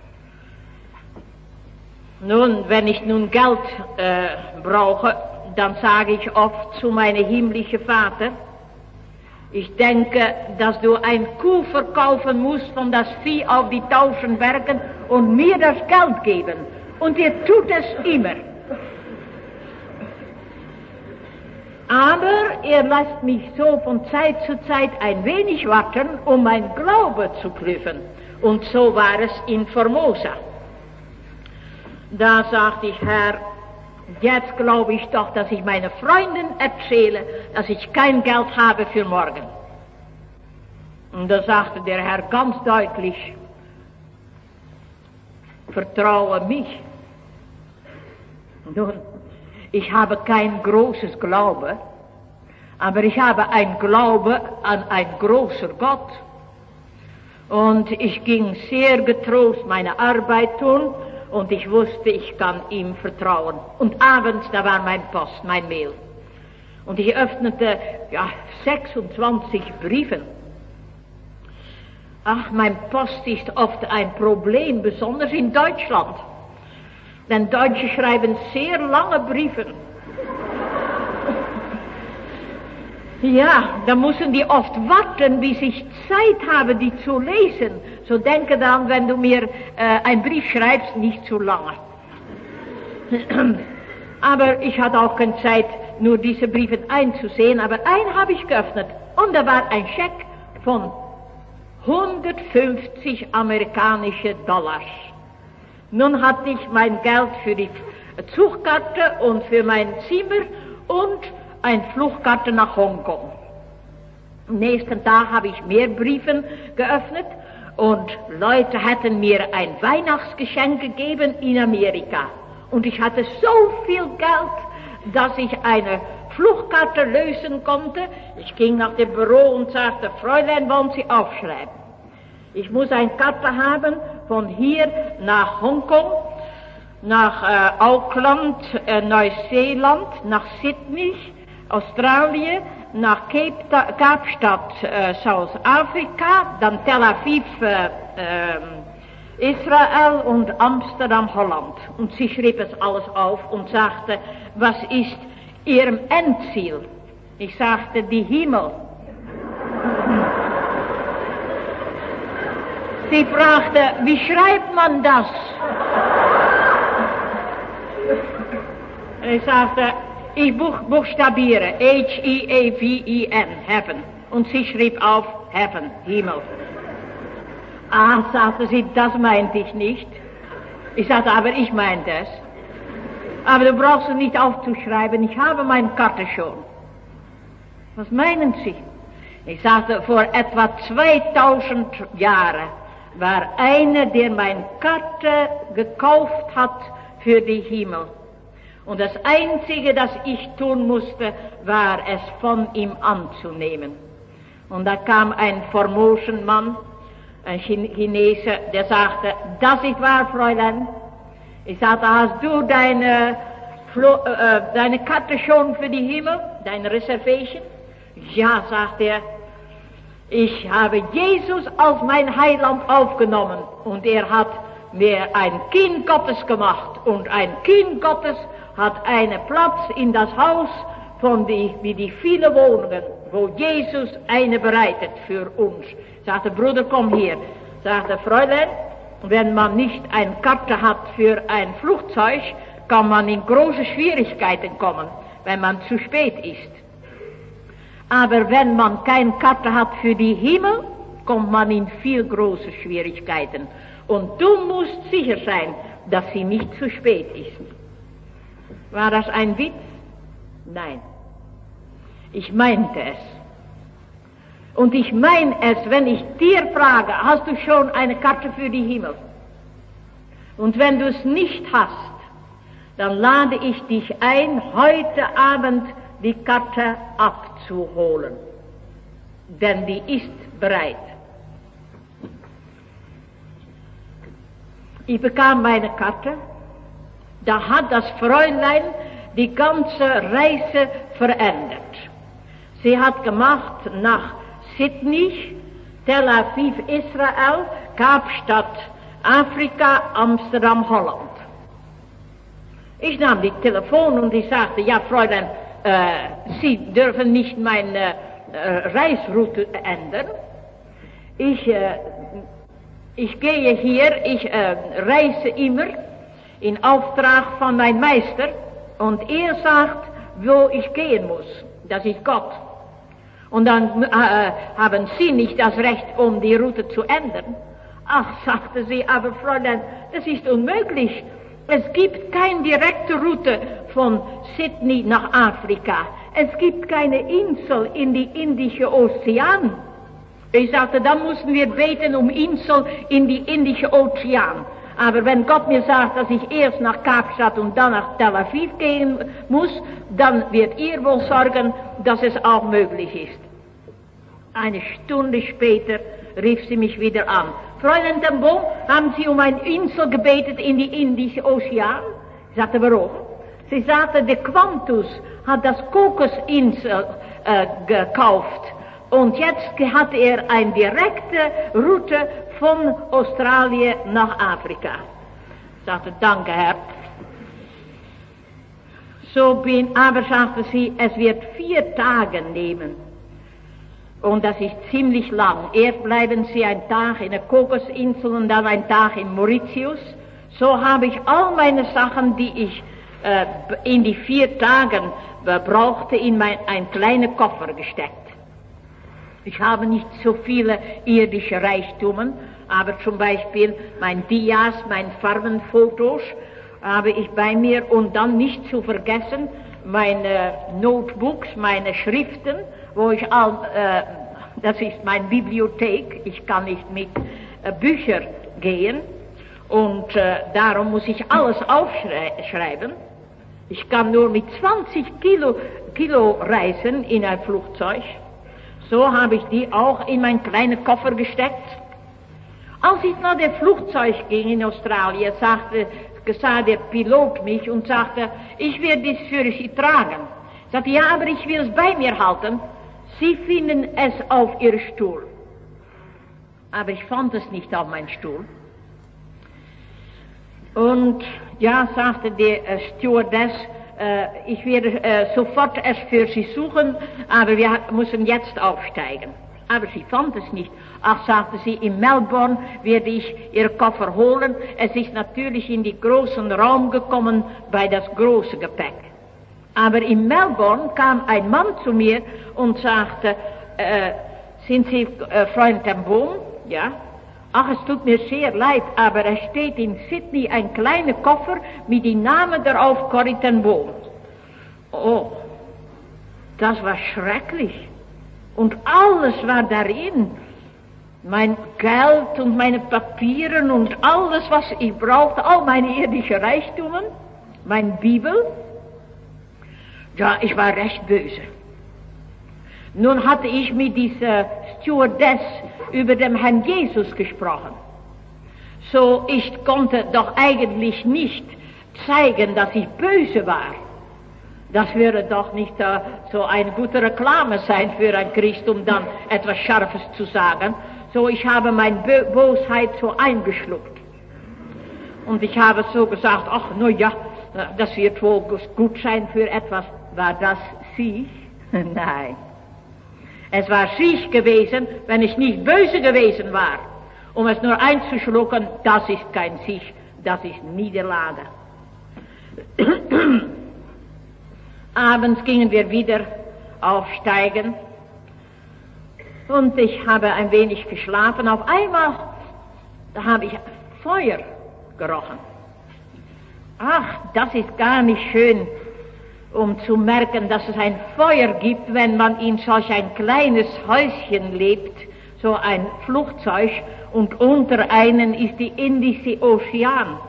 Nun, wenn ich nun Geld äh, brauche, dann sage ich oft zu meinem himmlischen Vater, ich denke, dass du ein Kuh verkaufen musst von das Vieh auf die tausend Bergen und mir das Geld geben. Und er tut es immer. Aber er lässt mich so von Zeit zu Zeit ein wenig warten, um mein Glaube zu prüfen. Und so war es in Formosa. Da sagte ich, Herr, jetzt glaube ich doch, dass ich meinen Freunden erzähle, dass ich kein Geld habe für morgen. Und da sagte der Herr ganz deutlich, vertraue mich. Nun, ich habe kein großes Glaube, aber ich habe ein Glaube an einen großen Gott. Und ich ging sehr getrost meine Arbeit tun und ich wusste, ich kann ihm vertrauen. Und abends, da war mein Post, mein Mail. Und ich öffnete, ja, sechsundzwanzig Briefen. Ach, mein Post ist oft ein Problem, besonders in Deutschland. Denn Deutsche schreiben sehr lange Briefe. Ja, da müssen die oft warten, bis ich Zeit habe, die zu lesen. So denke dann, wenn du mir äh, einen Brief schreibst, nicht zu lange. Aber ich hatte auch keine Zeit, nur diese Briefe einzusehen. Aber einen habe ich geöffnet und da war ein Scheck von hundertfünfzig amerikanische Dollars. Nun hatte ich mein Geld für die Zugkarte und für mein Zimmer und eine Flugkarte nach Hongkong. Am nächsten Tag habe ich mehr Briefe geöffnet und Leute hatten mir ein Weihnachtsgeschenk gegeben in Amerika. Und ich hatte so viel Geld, dass ich eine Flugkarte lösen konnte. Ich ging nach dem Büro und sagte, Fräulein, wollen Sie aufschreiben? Ich muss eine Karte haben von hier nach Hongkong, nach äh, Auckland, äh, Neuseeland, nach Sydney, Australien, nach Cape Ta- Kaapstad, äh, South-Afrika, dann Tel Aviv, äh, äh, Israel und Amsterdam, Holland. Und sie schrieb es alles auf und sagte, was ist Ihrem Endziel? Ich sagte, die Himmel. Sie fragte, wie schreibt man das? Ich sagte, ich buch, buchstabiere, H E A V E N, Heaven. Und sie schrieb auf, Heaven, Himmel. Ah, sagte sie, das meinte ich nicht. Ich sagte, aber ich meinte es. aber du brauchst es nicht aufzuschreiben, ich habe meine Karte schon. Was meinen Sie? Ich sagte, vor etwa zweitausend Jahren war einer, der meine Karte gekauft hat für den Himmel. Und das Einzige, das ich tun musste, war es von ihm anzunehmen. Und da kam ein formosen Mann, ein Chinese, der sagte, das ist wahr, Fräulein. Ich sagte, hast du deine, Flo äh, deine Karte schon für die Himmel, deine Reservation? Ja, sagte er, ich habe Jesus als mein Heiland aufgenommen und er hat mir ein Kind Gottes gemacht und ein Kind Gottes hat einen Platz in das Haus von die, wie die vielen Wohnungen, wo Jesus eine bereitet für uns. Sagte, Bruder, komm hier. Sagte, Fräulein, wenn man nicht eine Karte hat für ein Flugzeug, kann man in große Schwierigkeiten kommen, wenn man zu spät ist. Aber wenn man keine Karte hat für die Himmel, kommt man in viel große Schwierigkeiten. Und du musst sicher sein, dass sie nicht zu spät ist. War das ein Witz? Nein. Ich meinte es. Und ich meine es, wenn ich dir frage, hast du schon eine Karte für die Himmel? Und wenn du es nicht hast, dann lade ich dich ein, heute Abend die Karte abzuholen. Denn die ist bereit. Ich bekam meine Karte. Da hat das Fräulein die ganze Reise verändert. Sie hat gemacht nach Sydney, Tel Aviv, Israel, Kapstadt, Afrika, Amsterdam, Holland. Ich nahm die Telefon und ich sagte, ja Fräulein, äh, Sie dürfen nicht meine äh, Reisroute ändern. Ich, äh, ich gehe hier, ich äh, reise immer in Auftrag von meinem Meister und er sagt, wo ich gehen muss. Das ist Gott. Und dann äh, haben Sie nicht das Recht, um die Route zu ändern. Ach, sagte sie, aber Fräulein, das ist unmöglich. Es gibt keine direkte Route von Sydney nach Afrika. Es gibt keine Insel in die Indische Ozean. Ich sagte, dann müssen wir beten um Insel in die Indische Ozean. Aber wenn Gott mir sagt, dass ich erst nach Kapstadt und dann nach Tel Aviv gehen muss, dann wird ihr wohl sorgen, dass es auch möglich ist. Eine Stunde später rief sie mich wieder an. Fräulein ten Boom, haben Sie um eine Insel gebetet in die Indische Ozean? Ich sagte, warum? Sie sagte, der Qantas hat das Kokosinsel äh, gekauft. Und jetzt hat er eine direkte Route von Australien nach Afrika. Ich sagte, danke Herr. So bin, aber sagte sie, es wird vier Tage nehmen. Und das ist ziemlich lang. Erst bleiben sie einen Tag in der Kokosinsel und dann einen Tag in Mauritius. So habe ich all meine Sachen, die ich äh, in die vier Tagen äh, brauchte, in mein, einen kleinen Koffer gesteckt. Ich habe nicht so viele irdische Reichtümer, aber zum Beispiel mein Dias, mein Farbenfotos habe ich bei mir und dann nicht zu vergessen meine Notebooks, meine Schriften, wo ich all, äh, das ist meine Bibliothek, ich kann nicht mit äh, Büchern gehen und äh, darum muss ich alles aufschreiben. Ich kann nur mit zwanzig Kilo, Kilo reisen in ein Flugzeug. So habe ich die auch in meinen kleinen Koffer gesteckt. Als ich nach dem Flugzeug ging in Australien, sagte, sah der Pilot mich und sagte, ich werde dies für Sie tragen. Ich sagte, ja, aber ich will es bei mir halten. Sie finden es auf Ihrem Stuhl. Aber ich fand es nicht auf meinem Stuhl. Und ja, sagte die äh, Stewardess, äh, ich werde äh, sofort es für Sie suchen, aber wir müssen jetzt aufsteigen. Aber sie fand es nicht. Ach, sagte sie, in Melbourne werde ich Ihr Koffer holen. Es ist natürlich in den großen Raum gekommen bei das große Gepäck. Aber in Melbourne kam ein Mann zu mir und sagte, äh, sind Sie äh, Freund ten Boom? Ja. Ach, es tut mir sehr leid, aber es steht in Sydney ein kleiner Koffer mit dem Namen darauf, Corrie ten Boom. Oh, das war schrecklich. Und alles war darin. Mein Geld und meine Papiere und alles, was ich brauchte, all meine irdischen Reichtümer, meine Bibel. Ja, ich war recht böse. Nun hatte ich mit dieser Stewardess über den Herrn Jesus gesprochen. So, ich konnte doch eigentlich nicht zeigen, dass ich böse war. Das würde doch nicht uh, so eine gute Reklame sein für ein Christ, um dann etwas Scharfes zu sagen. So, ich habe meine Bo Bosheit so eingeschluckt. Und ich habe so gesagt, ach, na ja, das wird wohl gut sein für etwas. War das Sieg? Nein. Es war Sieg gewesen, wenn ich nicht böse gewesen war. Um es nur einzuschlucken, das ist kein Sieg, das ist Niederlage. Abends gingen wir wieder aufsteigen und ich habe ein wenig geschlafen. Auf einmal da habe ich Feuer gerochen. Ach, das ist gar nicht schön, um zu merken, dass es ein Feuer gibt, wenn man in solch ein kleines Häuschen lebt, so ein Flugzeug, und unter einem ist die Indische Ozean.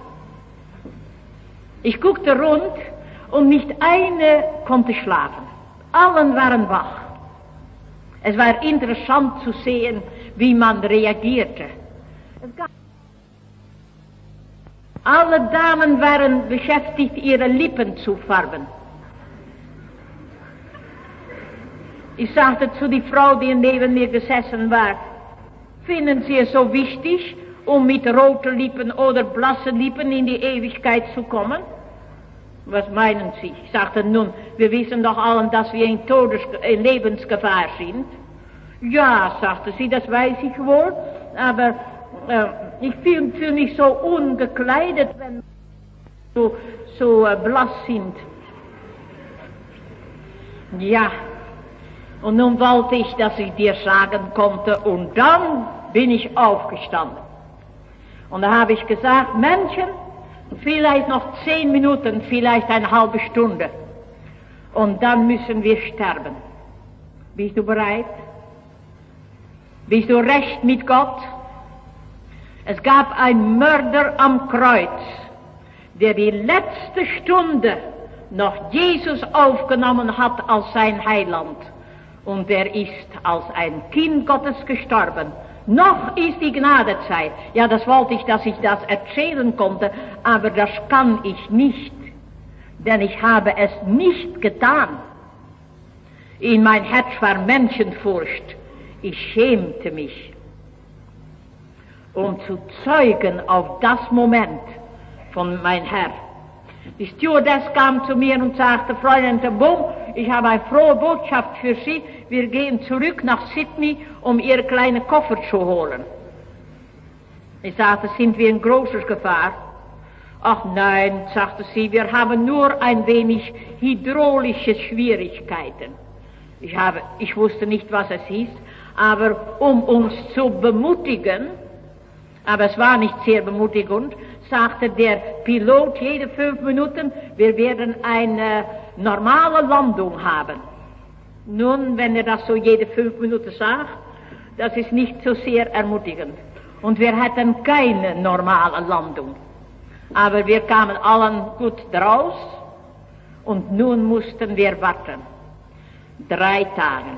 Ich guckte rund und nicht eine konnte schlafen. Allen waren wach. Es war interessant zu sehen, wie man reagierte. Alle Damen waren beschäftigt, ihre Lippen zu färben. Ich sagte zu der Frau, die neben mir gesessen war, finden Sie es so wichtig, um mit roten Lippen oder blassen Lippen in die Ewigkeit zu kommen? Was meinen Sie? Ich sagte, nun, wir wissen doch allen, dass wir in Todes in Lebensgefahr sind. Ja, sagte sie, das weiß ich wohl, aber äh, ich fühle fühl mich so ungekleidet, wenn wir so, so äh, blass sind. Ja, und nun wollte ich, dass ich dir sagen konnte, und dann bin ich aufgestanden. Und da habe ich gesagt, Menschen, vielleicht noch zehn Minuten, vielleicht eine halbe Stunde. Und dann müssen wir sterben. Bist du bereit? Bist du recht mit Gott? Es gab einen Mörder am Kreuz, der die letzte Stunde noch Jesus aufgenommen hat als sein Heiland. Und er ist als ein Kind Gottes gestorben. Noch ist die Gnadezeit. Ja, das wollte ich, dass ich das erzählen konnte, aber das kann ich nicht, denn ich habe es nicht getan. In mein Herz war Menschenfurcht. Ich schämte mich, um zu zeugen auf das Moment von mein Herr. Die Stewardess kam zu mir und sagte, Fräulein ten Boom, ich habe eine frohe Botschaft für Sie. Wir gehen zurück nach Sydney, um Ihre kleine Koffer zu holen. Ich sagte, sind wir in großer Gefahr? Ach nein, sagte sie, wir haben nur ein wenig hydraulische Schwierigkeiten. Ich habe, ich wusste nicht, was es hieß, aber um uns zu bemutigen, aber es war nicht sehr bemutigend, sagte der Pilot jede fünf Minuten, wir werden eine normale Landung haben. Nun, wenn er das so jede fünf Minuten sagt, das ist nicht so sehr ermutigend. Und wir hatten keine normale Landung. Aber wir kamen allen gut draus und nun mussten wir warten. Drei Tage.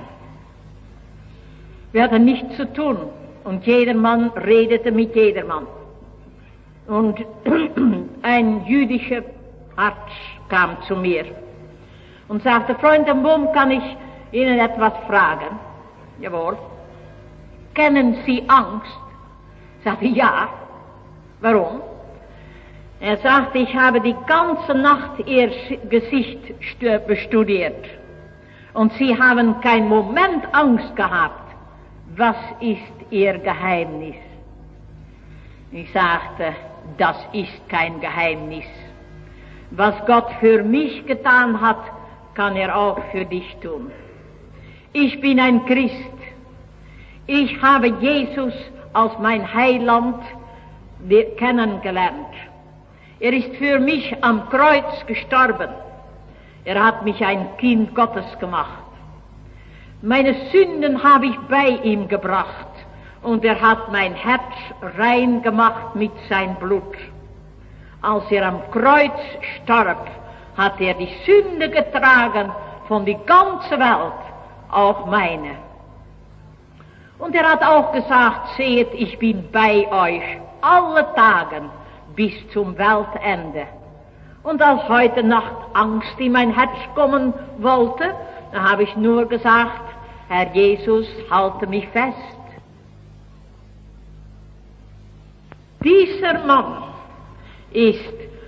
Wir hatten nichts zu tun und jedermann redete mit jedermann. Und ein jüdischer Arzt kam zu mir und sagte, Freund ten Boom, kann ich Ihnen etwas fragen? Jawohl. Kennen Sie Angst? Ich sagte, ja. Warum? Er sagte, ich habe die ganze Nacht Ihr Gesicht bestudiert und Sie haben keinen Moment Angst gehabt. Was ist Ihr Geheimnis? Ich sagte, das ist kein Geheimnis. Was Gott für mich getan hat, kann er auch für dich tun. Ich bin ein Christ. Ich habe Jesus als mein Heiland kennengelernt. Er ist für mich am Kreuz gestorben. Er hat mich ein Kind Gottes gemacht. Meine Sünden habe ich bei ihm gebracht und er hat mein Herz rein gemacht mit sein Blut. Als er am Kreuz starb, hat er die Sünde getragen von die ganze Welt, auch meine. Und er hat auch gesagt, seht, ich bin bei euch alle Tagen bis zum Weltende. Und als heute Nacht Angst in mein Herz kommen wollte, dann habe ich nur gesagt, Herr Jesus, halte mich fest. Dieser Mann ist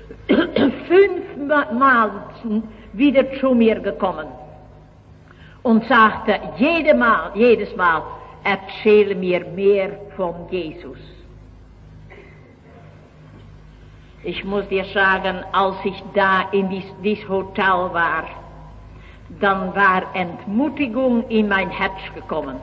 fünfmal wieder zu mir gekommen und sagte jede Mal, jedes Mal, erzähle mir mehr von Jesus. Ich muss dir sagen, als ich da in dies, dies Hotel war, dann war Entmutigung in mein Herz gekommen.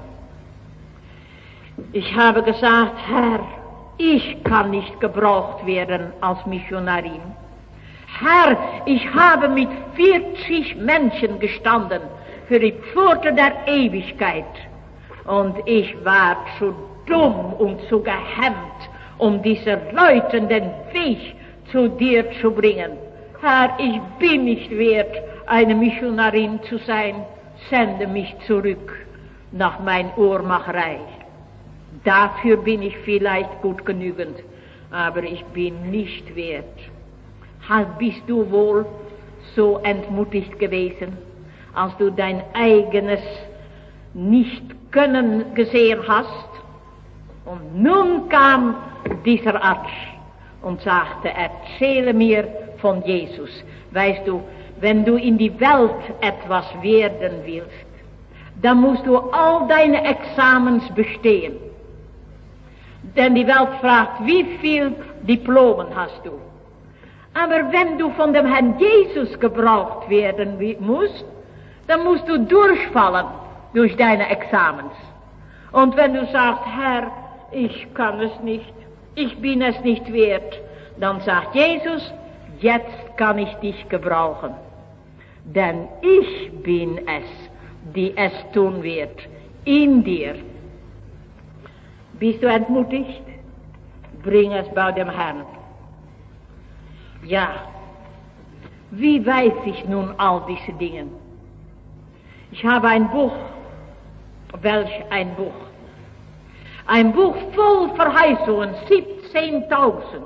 Ich habe gesagt, Herr, ich kann nicht gebraucht werden als Missionarin. Herr, ich habe mit vierzig Menschen gestanden für die Pforte der Ewigkeit. Und ich war zu dumm und zu gehemmt, um diese Leuten den Weg zu dir zu bringen. Herr, ich bin nicht wert, eine Missionarin zu sein. Sende mich zurück nach mein Uhrmacherei. Dafür bin ich vielleicht gut genügend, aber ich bin nicht wert. Bist du wohl so entmutigt gewesen, als du dein eigenes Nicht-Können gesehen hast? Und nun kam dieser Arzt und sagte, erzähle mir von Jesus. Weißt du, wenn du in die Welt etwas werden willst, dann musst du all deine Examens bestehen. Denn die Welt fragt, wie viel Diplomen hast du? Aber wenn du von dem Herrn Jesus gebraucht werden musst, dann musst du durchfallen durch deine Examens. Und wenn du sagst, Herr, ich kann es nicht, ich bin es nicht wert, dann sagt Jesus, jetzt kann ich dich gebrauchen. Denn ich bin es, die es tun wird, in dir. Bist du entmutigt? Bring es bei dem Herrn. Ja, wie weiß ich nun all diese Dinge? Ich habe ein Buch. Welch ein Buch? Ein Buch voll Verheißungen, siebzehntausend.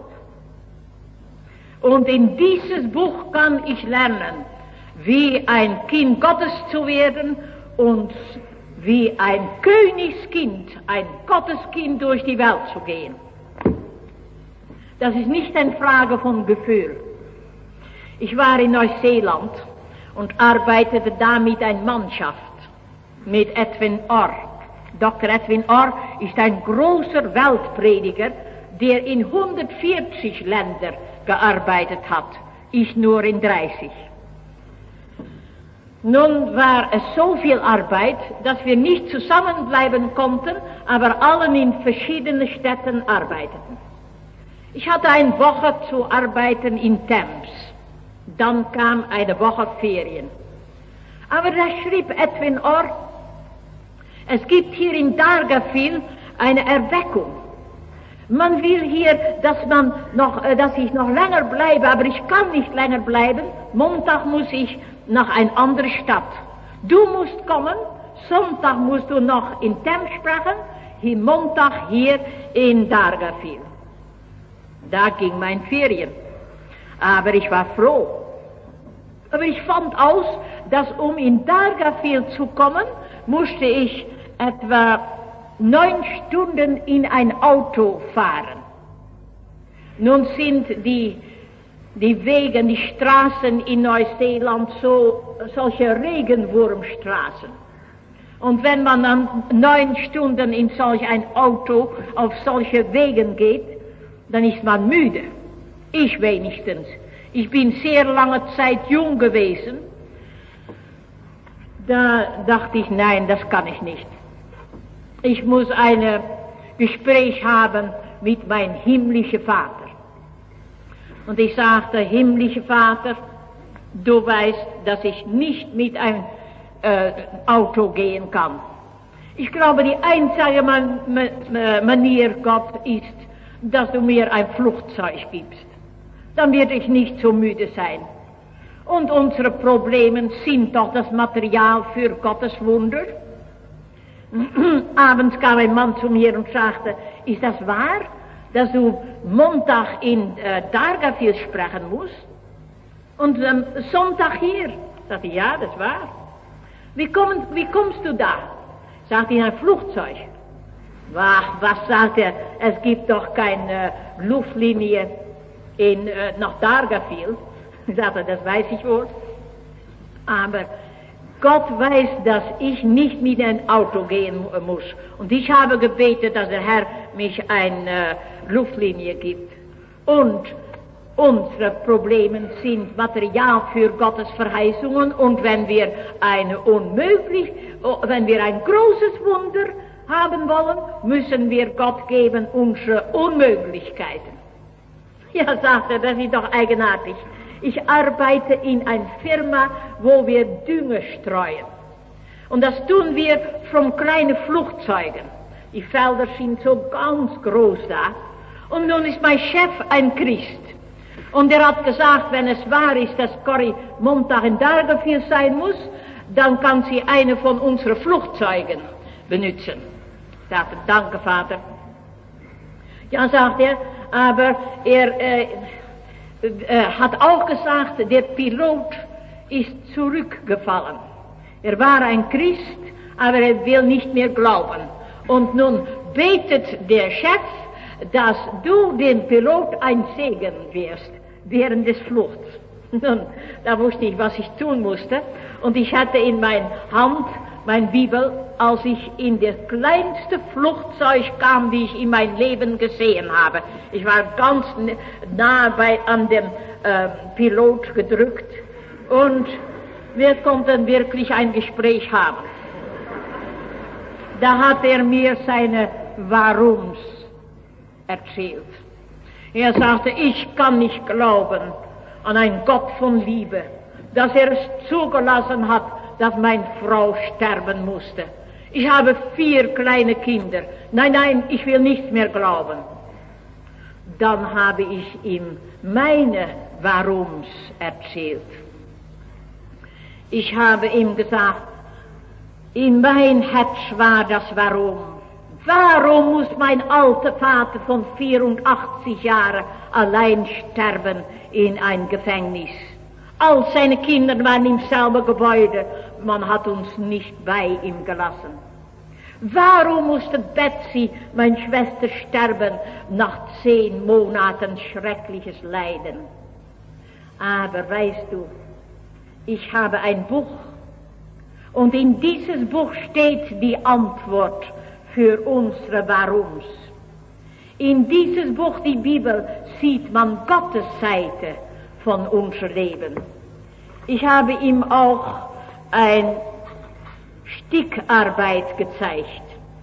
Und in dieses Buch kann ich lernen, wie ein Kind Gottes zu werden und wie ein Königskind, ein Gotteskind durch die Welt zu gehen. Das ist nicht eine Frage von Gefühl. Ich war in Neuseeland und arbeitete da mit einer Mannschaft, mit Edwin Orr. Doktor Edwin Orr ist ein großer Weltprediger, der in hundertvierzig Ländern gearbeitet hat, ich nur in dreißig. Nun war es so viel Arbeit, dass wir nicht zusammenbleiben konnten, aber alle in verschiedenen Städten arbeiteten. Ich hatte eine Woche zu arbeiten in Thames. Dann kam eine Woche Ferien. Aber da schrieb Edwin Orr, es gibt hier in Dargaville eine Erweckung. Man will hier, dass man noch, dass ich noch länger bleibe, aber ich kann nicht länger bleiben. Montag muss ich nach einer anderen Stadt. Du musst kommen, Sonntag musst du noch in Thames sprechen, hier Montag hier in Dargaville. Da ging mein Ferien. Aber ich war froh. Aber ich fand aus, dass um in Dargaville zu kommen, musste ich etwa neun Stunden in ein Auto fahren. Nun sind die, die Wege, die Straßen in Neuseeland so, solche Regenwurmstraßen. Und wenn man dann neun Stunden in solch ein Auto auf solche Wegen geht, dann ist man müde. Ich wenigstens. Ich bin sehr lange Zeit jung gewesen. Da dachte ich, nein, das kann ich nicht. Ich muss eine Gespräch haben mit meinem himmlischen Vater. Und ich sagte, himmlischer Vater, du weißt, dass ich nicht mit einem äh, Auto gehen kann. Ich glaube, die einzige Man Man Manier, Gott, ist, dass du mir ein Flugzeug gibst. Dann werde ich nicht so müde sein. Und unsere Probleme sind doch das Material für Gottes Wunder. Abends kam ein Mann zu mir und sagte, ist das wahr, dass du Montag in äh, Dargaville sprechen musst und ähm, Sonntag hier? Sagte ich, ja, das war. Wie, komm, wie kommst du da? Sagte ich, in ein Flugzeug. Ach, was sagt er? Es gibt doch keine äh, Luftlinie in, äh, nach Dargaville. Ich sagte, das weiß ich wohl. Aber Gott weiß, dass ich nicht mit einem Auto gehen muss. Und ich habe gebetet, dass der Herr mich eine äh, Luftlinie gibt. Und unsere Probleme sind Material für Gottes Verheißungen. Und wenn wir eine unmöglich, wenn wir ein großes Wunder haben wollen, müssen wir Gott geben unsere Unmöglichkeiten. Ja, sagt er, das ist doch eigenartig. Ich arbeite in einer Firma, wo wir Dünger streuen. Und das tun wir von kleinen Flugzeugen. Die Felder sind so ganz groß da. Und nun ist mein Chef ein Christ. Und er hat gesagt, wenn es wahr ist, dass Corrie Montag in Dargaville sein muss, dann kann sie eine von unseren Flugzeugen benutzen. Ich sagte, danke, Vater. Ja, sagt er, aber er äh, äh, hat auch gesagt, der Pilot ist zurückgefallen. Er war ein Christ, aber er will nicht mehr glauben. Und nun betet der Chef, dass du den Pilot ein Segen wirst während des Fluchts. Nun, da wusste ich, was ich tun musste. Und ich hatte in meiner Hand meine Bibel, als ich in das kleinste Flugzeug kam, die ich in meinem Leben gesehen habe. Ich war ganz nah bei, an dem äh, Pilot gedrückt und wir konnten wirklich ein Gespräch haben. Da hat er mir seine Warums erzählt. Er sagte, ich kann nicht glauben an einen Gott von Liebe, dass er es zugelassen hat, dass meine Frau sterben musste. Ich habe vier kleine Kinder. Nein, nein, ich will nichts mehr glauben. Dann habe ich ihm meine Warums erzählt. Ich habe ihm gesagt, in mein Herz war das Warum. Warum muss mein alter Vater von vierundachtzig Jahren allein sterben in ein Gefängnis? All seine Kinder waren im selben Gebäude, man hat uns nicht bei ihm gelassen. Warum musste Betsy, meine Schwester, sterben nach zehn Monaten schreckliches Leiden? Aber weißt du, ich habe ein Buch und in dieses Buch steht die Antwort für unsere Warums. In dieses Buch, die Bibel, sieht man Gottes Seite von unserem Leben. Ich habe ihm auch ein Stickarbeit gezeigt.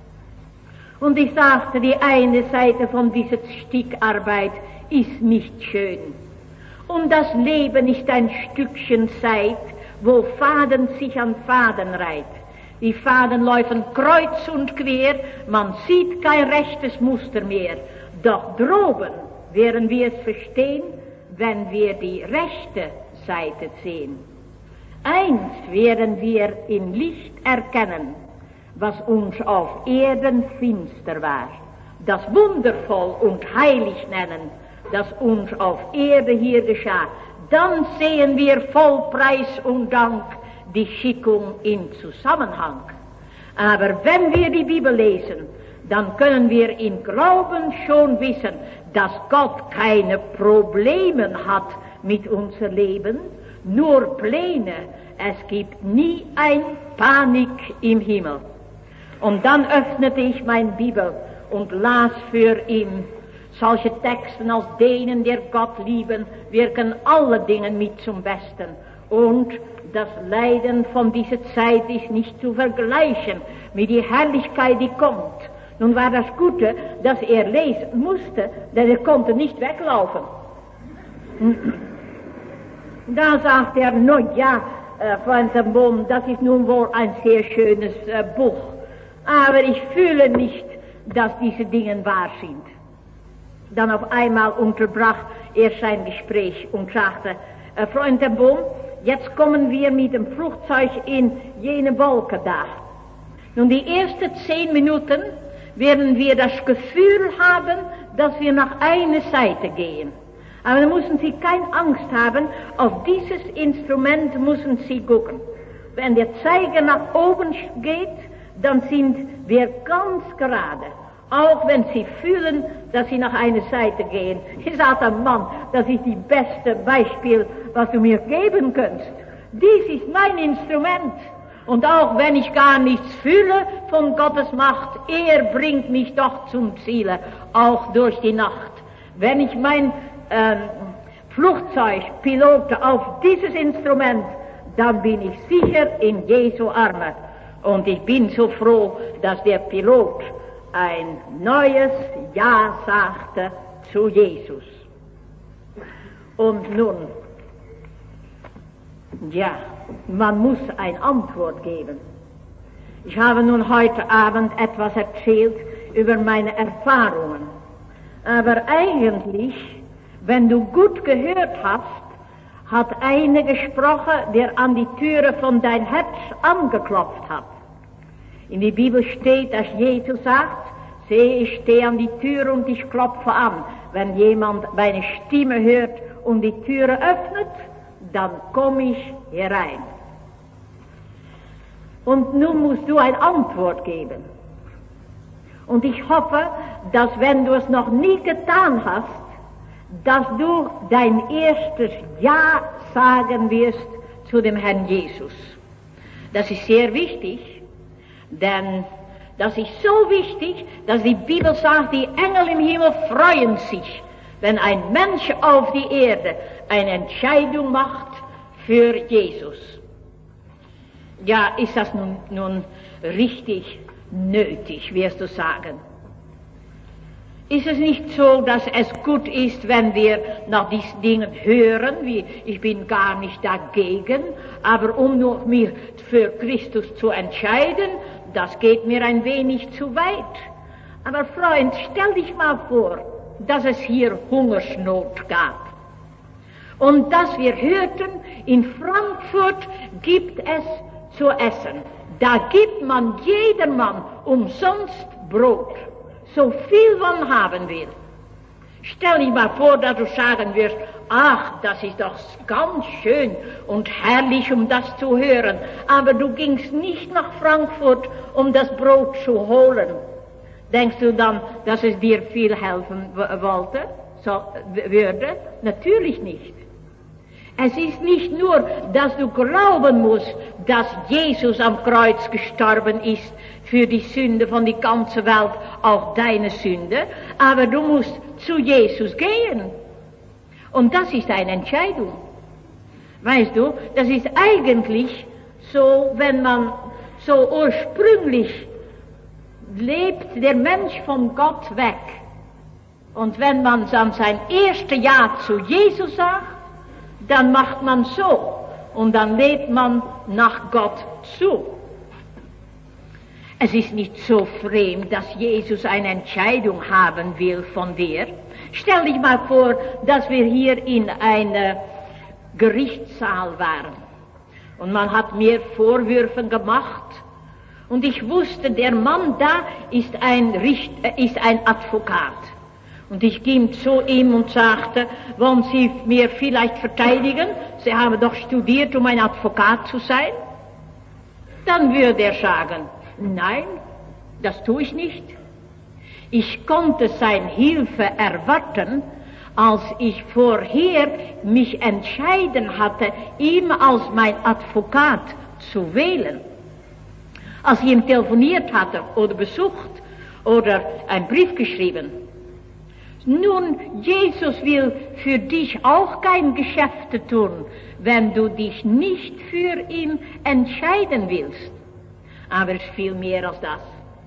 Und ich sagte, die eine Seite von dieser Stickarbeit ist nicht schön. Und das Leben ist ein Stückchen Zeit, wo Faden sich an Faden reiht. Die Faden laufen kreuz und quer, man sieht kein rechtes Muster mehr. Doch droben werden wir es verstehen, wenn wir die rechte Seite sehen. Eins werden wir im Licht erkennen, was uns auf Erden finster war, das wundervoll und heilig nennen, das uns auf Erde hier geschah. Dann sehen wir voll Preis und Dank die Schickung im Zusammenhang. Aber wenn wir die Bibel lesen, dann können wir im Glauben schon wissen, dass Gott keine Probleme hat mit unserem Leben, nur Pläne. Es gibt nie ein Panik im Himmel. Und dann öffnete ich meine Bibel und las für ihn solche Texten als denen, der Gott lieben, wirken alle Dinge mit zum Besten. Und das Leiden von dieser Zeit ist nicht zu vergleichen mit der Herrlichkeit, die kommt. Nun war das Gute, dass er lesen musste, denn er konnte nicht weglaufen. Da sagt er, no ja, äh, Freund der Boom, das ist nun wohl ein sehr schönes äh, Buch, aber ich fühle nicht, dass diese Dinge wahr sind. Dann auf einmal unterbrach er sein Gespräch und sagte, äh, Freund der Boom, jetzt kommen wir mit dem Flugzeug in jene Wolke da. Nun die ersten zehn Minuten werden wir das Gefühl haben, dass wir nach einer Seite gehen. Aber da müssen Sie keine Angst haben, auf dieses Instrument müssen Sie gucken. Wenn der Zeiger nach oben geht, dann sind wir ganz gerade. Auch wenn Sie fühlen, dass Sie nach einer Seite gehen. Ich sagte, Mann, das ist das beste Beispiel, was du mir geben kannst. Dies ist mein Instrument. Und auch wenn ich gar nichts fühle von Gottes Macht, er bringt mich doch zum Ziele, auch durch die Nacht. Wenn ich mein ähm, Flugzeug pilote auf dieses Instrument, dann bin ich sicher in Jesu Arme. Und ich bin so froh, dass der Pilot ein neues Ja sagte zu Jesus. Und nun, ja, man muss eine Antwort geben. Ich habe nun heute Abend etwas erzählt über meine Erfahrungen. Aber eigentlich, wenn du gut gehört hast, hat einer gesprochen, der an die Türe von dein Herz angeklopft hat. In der Bibel steht, dass Jesus sagt, sehe, ich stehe an die Tür und ich klopfe an. Wenn jemand meine Stimme hört und die Türe öffnet, dann komme ich herein. Und nun musst du eine Antwort geben. Und ich hoffe, dass wenn du es noch nie getan hast, dass du dein erstes Ja sagen wirst zu dem Herrn Jesus. Das ist sehr wichtig, denn das ist so wichtig, dass die Bibel sagt, die Engel im Himmel freuen sich, wenn ein Mensch auf die Erde eine Entscheidung macht für Jesus. Ja, ist das nun, nun richtig nötig, wirst du sagen? Ist es nicht so, dass es gut ist, wenn wir nach diesen Dingen hören, wie ich bin gar nicht dagegen, aber um nur mich für Christus zu entscheiden, das geht mir ein wenig zu weit. Aber Freund, stell dich mal vor, dass es hier Hungersnot gab. Und dass wir hörten, in Frankfurt gibt es zu essen. Da gibt man jedermann umsonst Brot, so viel man haben will. Stell dich mal vor, dass du sagen wirst, ach, das ist doch ganz schön und herrlich, um das zu hören, aber du gingst nicht nach Frankfurt, um das Brot zu holen. Denkst du dann, dass es dir viel helfen wollte, so, würde? Natürlich nicht. Es ist nicht nur, dass du glauben musst, dass Jesus am Kreuz gestorben ist für die Sünde von der ganzen Welt, auch deine Sünde, aber du musst zu Jesus gehen. Und das ist eine Entscheidung. Weißt du, das ist eigentlich so, wenn man so ursprünglich lebt, der Mensch von Gott weg. Und wenn man dann sein erstes Ja zu Jesus sagt, dann macht man so und dann lebt man nach Gott zu. Es ist nicht so fremd, dass Jesus eine Entscheidung haben will von dir. Stell dich mal vor, dass wir hier in einem Gerichtssaal waren und man hat mir Vorwürfe gemacht und ich wusste, der Mann da ist ein, Richt, äh, ist ein Advokat. Und ich ging zu ihm und sagte, wollen Sie mir vielleicht verteidigen? Sie haben doch studiert, um ein Advokat zu sein. Dann würde er sagen, nein, das tue ich nicht. Ich konnte seine Hilfe erwarten, als ich vorher mich entschieden hatte, ihn als mein Advokat zu wählen. Als ich ihm telefoniert hatte oder besucht oder einen Brief geschrieben. Nun, Jesus will für dich auch kein Geschäfte tun, wenn du dich nicht für ihn entscheiden willst. Aber es ist viel mehr als das.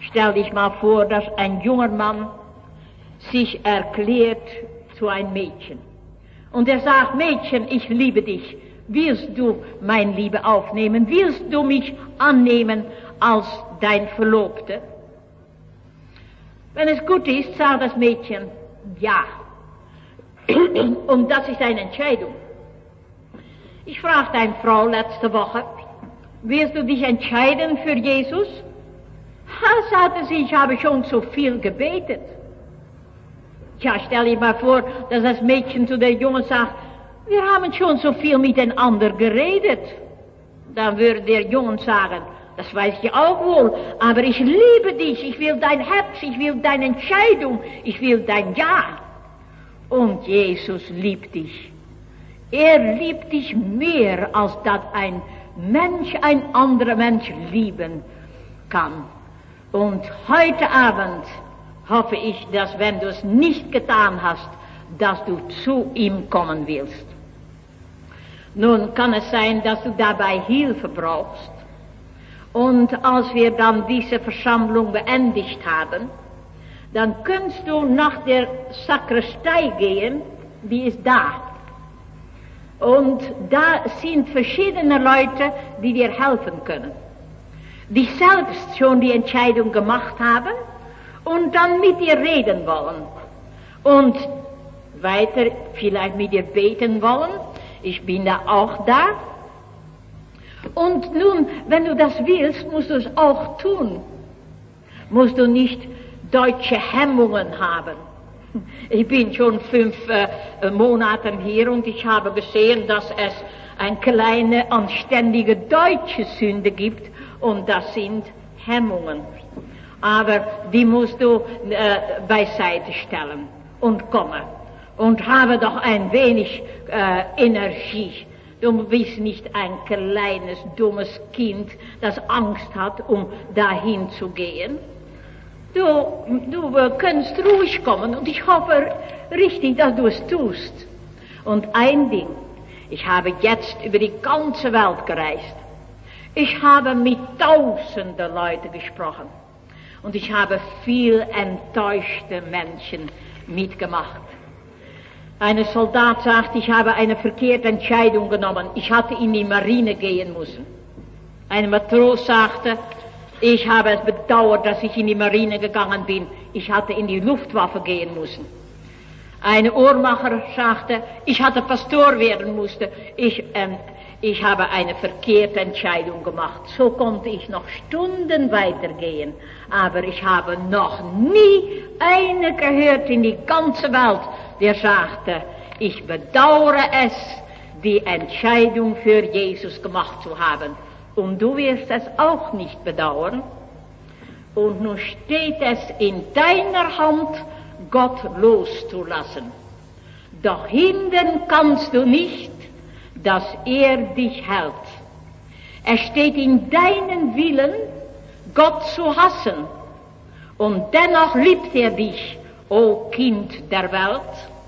Stell dich mal vor, dass ein junger Mann sich erklärt zu einem Mädchen. Und er sagt, Mädchen, ich liebe dich. Willst du meine Liebe aufnehmen? Willst du mich annehmen als dein Verlobte? Wenn es gut ist, sagt das Mädchen, ja. Und das ist eine Entscheidung. Ich fragte eine Frau letzte Woche, willst du dich entscheiden für Jesus? Ha, sagte sie, ich habe schon so viel gebetet. Ja, stell dir mal vor, dass das Mädchen zu der Jungen sagt, wir haben schon so viel miteinander geredet. Dann würde der Junge sagen, das weiß ich auch wohl, aber ich liebe dich, ich will dein Herz, ich will deine Entscheidung, ich will dein Ja. Und Jesus liebt dich. Er liebt dich mehr, als dass ein Mensch ein anderer Mensch lieben kann. Und heute Abend hoffe ich, dass wenn du es nicht getan hast, dass du zu ihm kommen willst. Nun kann es sein, dass du dabei Hilfe brauchst. Und als wir dann diese Versammlung beendigt haben, dann kannst du nach der Sakristei gehen, die ist da. Und da sind verschiedene Leute, die dir helfen können, die selbst schon die Entscheidung gemacht haben und dann mit dir reden wollen und weiter vielleicht mit dir beten wollen. Ich bin da auch da. Und nun, wenn du das willst, musst du es auch tun. Musst du nicht deutsche Hemmungen haben. Ich bin schon fünf äh, Monate hier und ich habe gesehen, dass es eine kleine, anständige deutsche Sünde gibt und das sind Hemmungen. Aber die musst du äh, beiseite stellen und kommen und habe doch ein wenig äh, Energie. Du bist nicht ein kleines, dummes Kind, das Angst hat, um dahin zu gehen. Du, du kannst ruhig kommen und ich hoffe richtig, dass du es tust. Und ein Ding, ich habe jetzt über die ganze Welt gereist. Ich habe mit tausenden Leuten gesprochen und ich habe viel enttäuschte Menschen mitgemacht. Ein Soldat sagt, ich habe eine verkehrte Entscheidung genommen. Ich hatte in die Marine gehen müssen. Ein Matros sagte, ich habe es bedauert, dass ich in die Marine gegangen bin. Ich hatte in die Luftwaffe gehen müssen. Ein Uhrmacher sagte, ich hatte Pastor werden musste. Ich, ähm, ich habe eine verkehrte Entscheidung gemacht. So konnte ich noch Stunden weitergehen. Aber ich habe noch nie eine gehört in die ganze Welt, der sagte, ich bedauere es, die Entscheidung für Jesus gemacht zu haben. Und du wirst es auch nicht bedauern. Und nun steht es in deiner Hand, Gott loszulassen. Doch hindern kannst du nicht, dass er dich hält. Es steht in deinem Willen, Gott zu hassen. Und dennoch liebt er dich, o Kind der Welt.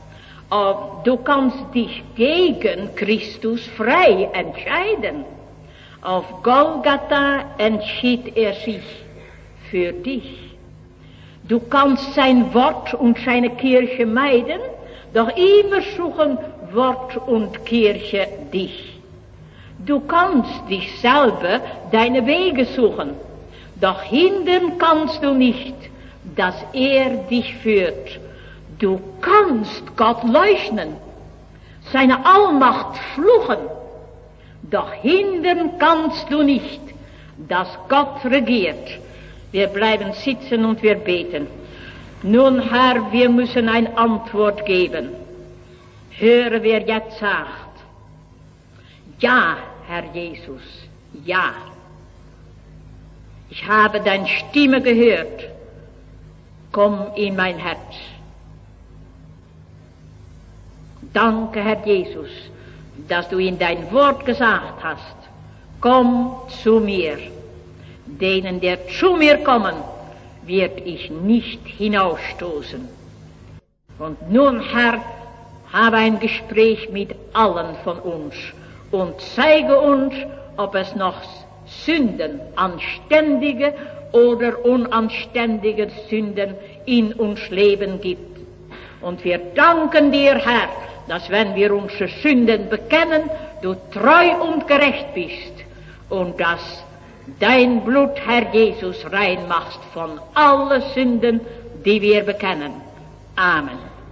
Du kannst dich gegen Christus frei entscheiden. Auf Golgatha entschied er sich für dich. Du kannst sein Wort und seine Kirche meiden, doch immer suchen Wort und Kirche dich. Du kannst dich selber deine Wege suchen, doch hindern kannst du nicht, dass er dich führt. Du kannst Gott leugnen, seine Allmacht fluchen, doch hindern kannst du nicht, dass Gott regiert. Wir bleiben sitzen und wir beten. Nun, Herr, wir müssen eine Antwort geben. Höre, wer jetzt sagt, ja, Herr Jesus, ja. Ich habe deine Stimme gehört. Komm in mein Herz. Danke, Herr Jesus, dass du in dein Wort gesagt hast, komm zu mir. Denen, der zu mir kommen, wird ich nicht hinausstoßen. Und nun, Herr, habe ein Gespräch mit allen von uns und zeige uns, ob es noch Sünden, anständige oder unanständige Sünden in uns Leben gibt. Und wir danken dir, Herr, dass wenn wir unsere Sünden bekennen, du treu und gerecht bist und dass dein Blut, Herr Jesus, rein machst von allen Sünden, die wir bekennen. Amen.